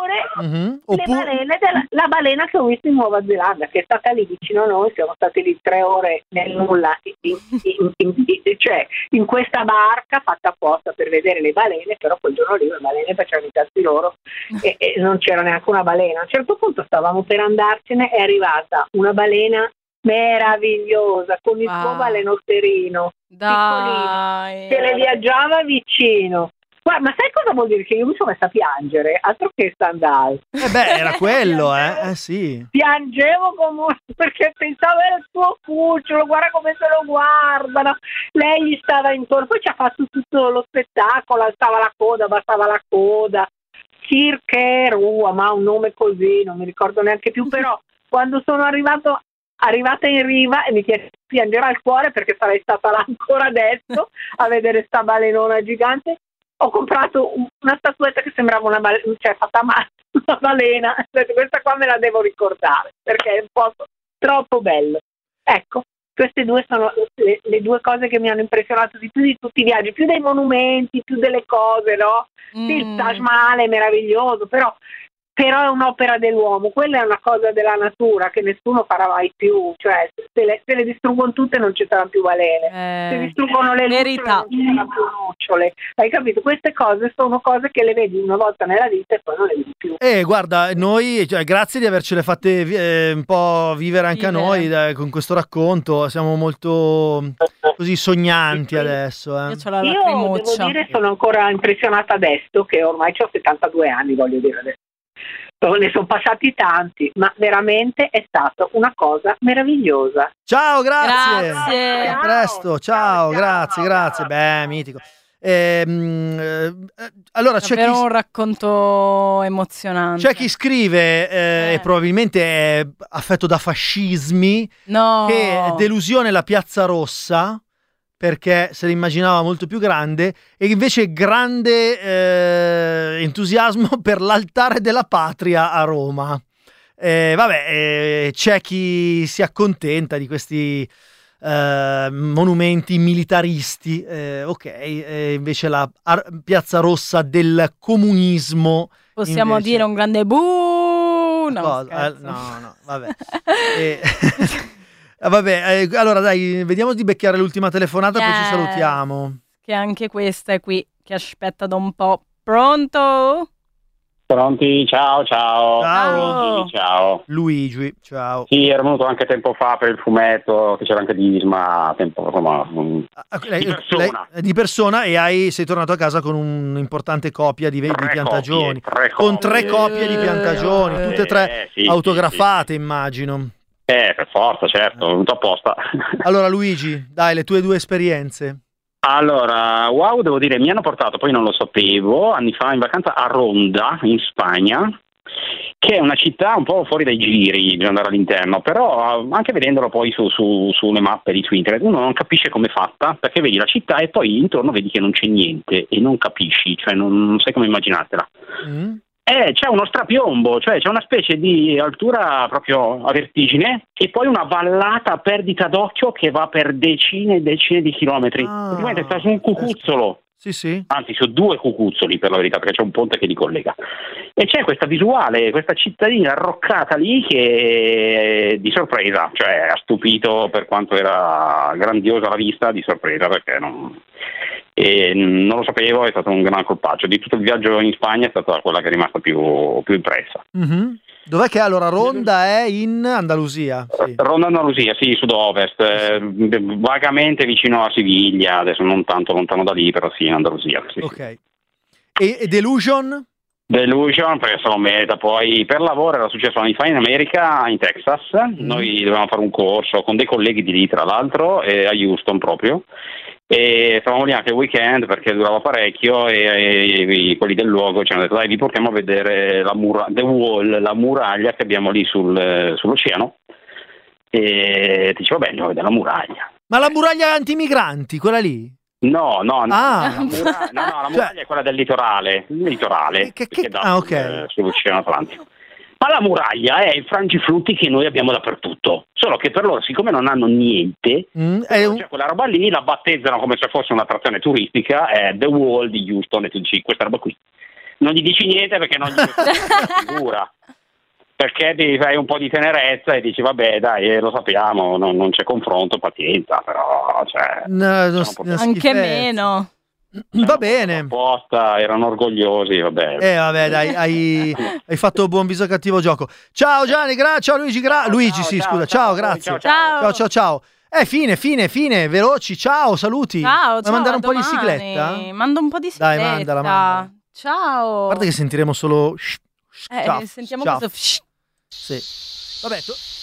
la balena che ho visto in Nuova Zelanda, che è stata lì vicino a noi, siamo stati lì 3 ore nel nulla, cioè in questa barca fatta apposta per vedere le balene, però quel giorno lì le balene facevano i cazzi loro e non c'era neanche una balena. A un certo punto stavamo per andarcene, è arrivata una balena meravigliosa con il suo balenosterino piccolino che le viaggiava vicino. Guarda, ma sai cosa vuol dire? Che io mi sono messa a piangere, altro che Stendhal. Era quello, sì. Piangevo perché pensavo era il suo cucciolo, guarda come se lo guardano. Lei gli stava intorno, poi ci ha fatto tutto lo spettacolo, alzava la coda, abbassava la coda. Kirker, ma un nome così, non mi ricordo neanche più, però quando sono arrivata in riva e mi piangerà il cuore perché sarei stata là ancora adesso a vedere sta balenona gigante. Ho comprato una statuetta che sembrava una balena, cioè fatta male, una balena. Questa qua me la devo ricordare perché è un posto troppo bello. Ecco, queste due sono le due cose che mi hanno impressionato di più di tutti i viaggi, più dei monumenti, più delle cose, no? Sì, il Taj Mahal è meraviglioso, però è un'opera dell'uomo, quella è una cosa della natura che nessuno farà mai più, cioè se le distruggono tutte non ci saranno più balene, se distruggono le lucciole non ci saranno più lucciole, hai capito? Queste cose sono cose che le vedi una volta nella vita e poi non le vedi più. Guarda, noi, grazie di avercele fatte un po' vivere anche a noi con questo racconto, siamo molto così sognanti adesso. Io c'ho la Io lacrimuccia. devo dire sono ancora impressionata adesso, che ormai ho 72 anni, voglio dire adesso. Ne sono passati tanti, ma veramente è stata una cosa meravigliosa. Ciao, grazie. A presto, ciao. Grazie. Beh, mitico. Allora c'è davvero un racconto emozionante. C'è chi scrive e probabilmente è affetto da fascismi che delusione la Piazza Rossa perché se l'immaginava molto più grande, e invece grande entusiasmo per l'Altare della Patria a Roma. C'è chi si accontenta di questi monumenti militaristi, invece la Piazza Rossa del comunismo. Possiamo dire un grande buh? No, vabbè. Allora dai, vediamo di beccare l'ultima telefonata, poi ci salutiamo. Che anche questa è qui, che aspetta da un po'. Pronto? Pronti? Ciao. Luigi, ciao. Sì, ero venuto anche tempo fa per il fumetto, che c'era anche di Isma, di persona, e sei tornato a casa con un'importante copia di Piantagioni. Con 3 copie di Piantagioni, tutte e 3 autografate, sì. Immagino. Per forza, certo, venuto apposta. Allora Luigi, dai, le tue 2 esperienze. Allora, wow, devo dire, mi hanno portato, poi non lo sapevo, anni fa in vacanza a Ronda, in Spagna, che è una città un po' fuori dai giri, bisogna andare all'interno, però anche vedendolo poi sulle mappe su internet, uno non capisce com'è fatta, perché vedi la città e poi intorno vedi che non c'è niente e non capisci, cioè non sai come immaginartela. C'è uno strapiombo, cioè c'è una specie di altura proprio a vertigine e poi una vallata a perdita d'occhio che va per decine e decine di chilometri. Praticamente sta su un cucuzzolo. Sì. Anzi, su 2 cucuzzoli per la verità, perché c'è un ponte che li collega. E c'è questa visuale, questa cittadina arroccata lì che di sorpresa, cioè ha stupito per quanto era grandiosa la vista, di sorpresa perché non lo sapevo, è stato un gran colpaccio. Di tutto il viaggio in Spagna è stata quella che è rimasta più impressa. Mm-hmm. Dov'è che allora Ronda è in Andalusia? Sì. Ronda Andalusia, sì, sud-ovest, vagamente vicino a Siviglia, adesso non tanto lontano da lì, però sì, in Andalusia. Sì. Ok. E Delusion? Delusion, perché sono merita, poi per lavoro era successo anni fa in America, in Texas, noi dovevamo fare un corso con dei colleghi di lì tra l'altro, a Houston proprio, e stavamo lì anche il weekend perché durava parecchio e quelli del luogo ci hanno detto dai vi portiamo a vedere The Wall, la muraglia che abbiamo lì sull'oceano, e ti dicevo bene, andiamo a vedere la muraglia. Ma la muraglia antimigranti, quella lì? No, la muraglia è quella del litorale che dà sull'Oceano Atlantico. Ma la muraglia è il frangiflutti che noi abbiamo dappertutto, solo che per loro, siccome non hanno niente, cioè quella roba lì la battezzano come se fosse un'attrazione turistica, è The Wall di Houston, e tu dici questa roba qui. Non gli dici niente perché non gli figura. Perché ti fai un po' di tenerezza e dici vabbè dai, lo sappiamo, non c'è confronto, pazienza, però anche meno. Va bene. Apposta, erano orgogliosi, vabbè. Vabbè, dai, hai fatto buon viso cattivo gioco. Ciao Gianni, ciao Luigi, Luigi, sì, scusa. Ciao, grazie. Ciao. Fine, veloci, ciao, saluti. Ciao, vuoi mandare un po' di sigletta? Mando un po' di sigletta. Dai, mandala. Ciao. Guarda che sentiremo solo sentiamo questo. Sì. Vabbè,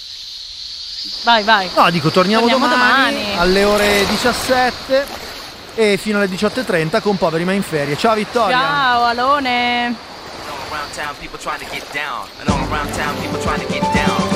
vai. No, dico, torniamo domani alle ore 17 e fino alle 18:30 con Poveri ma in ferie. Ciao Vittoria. Ciao Alone. Around town people trying to get down.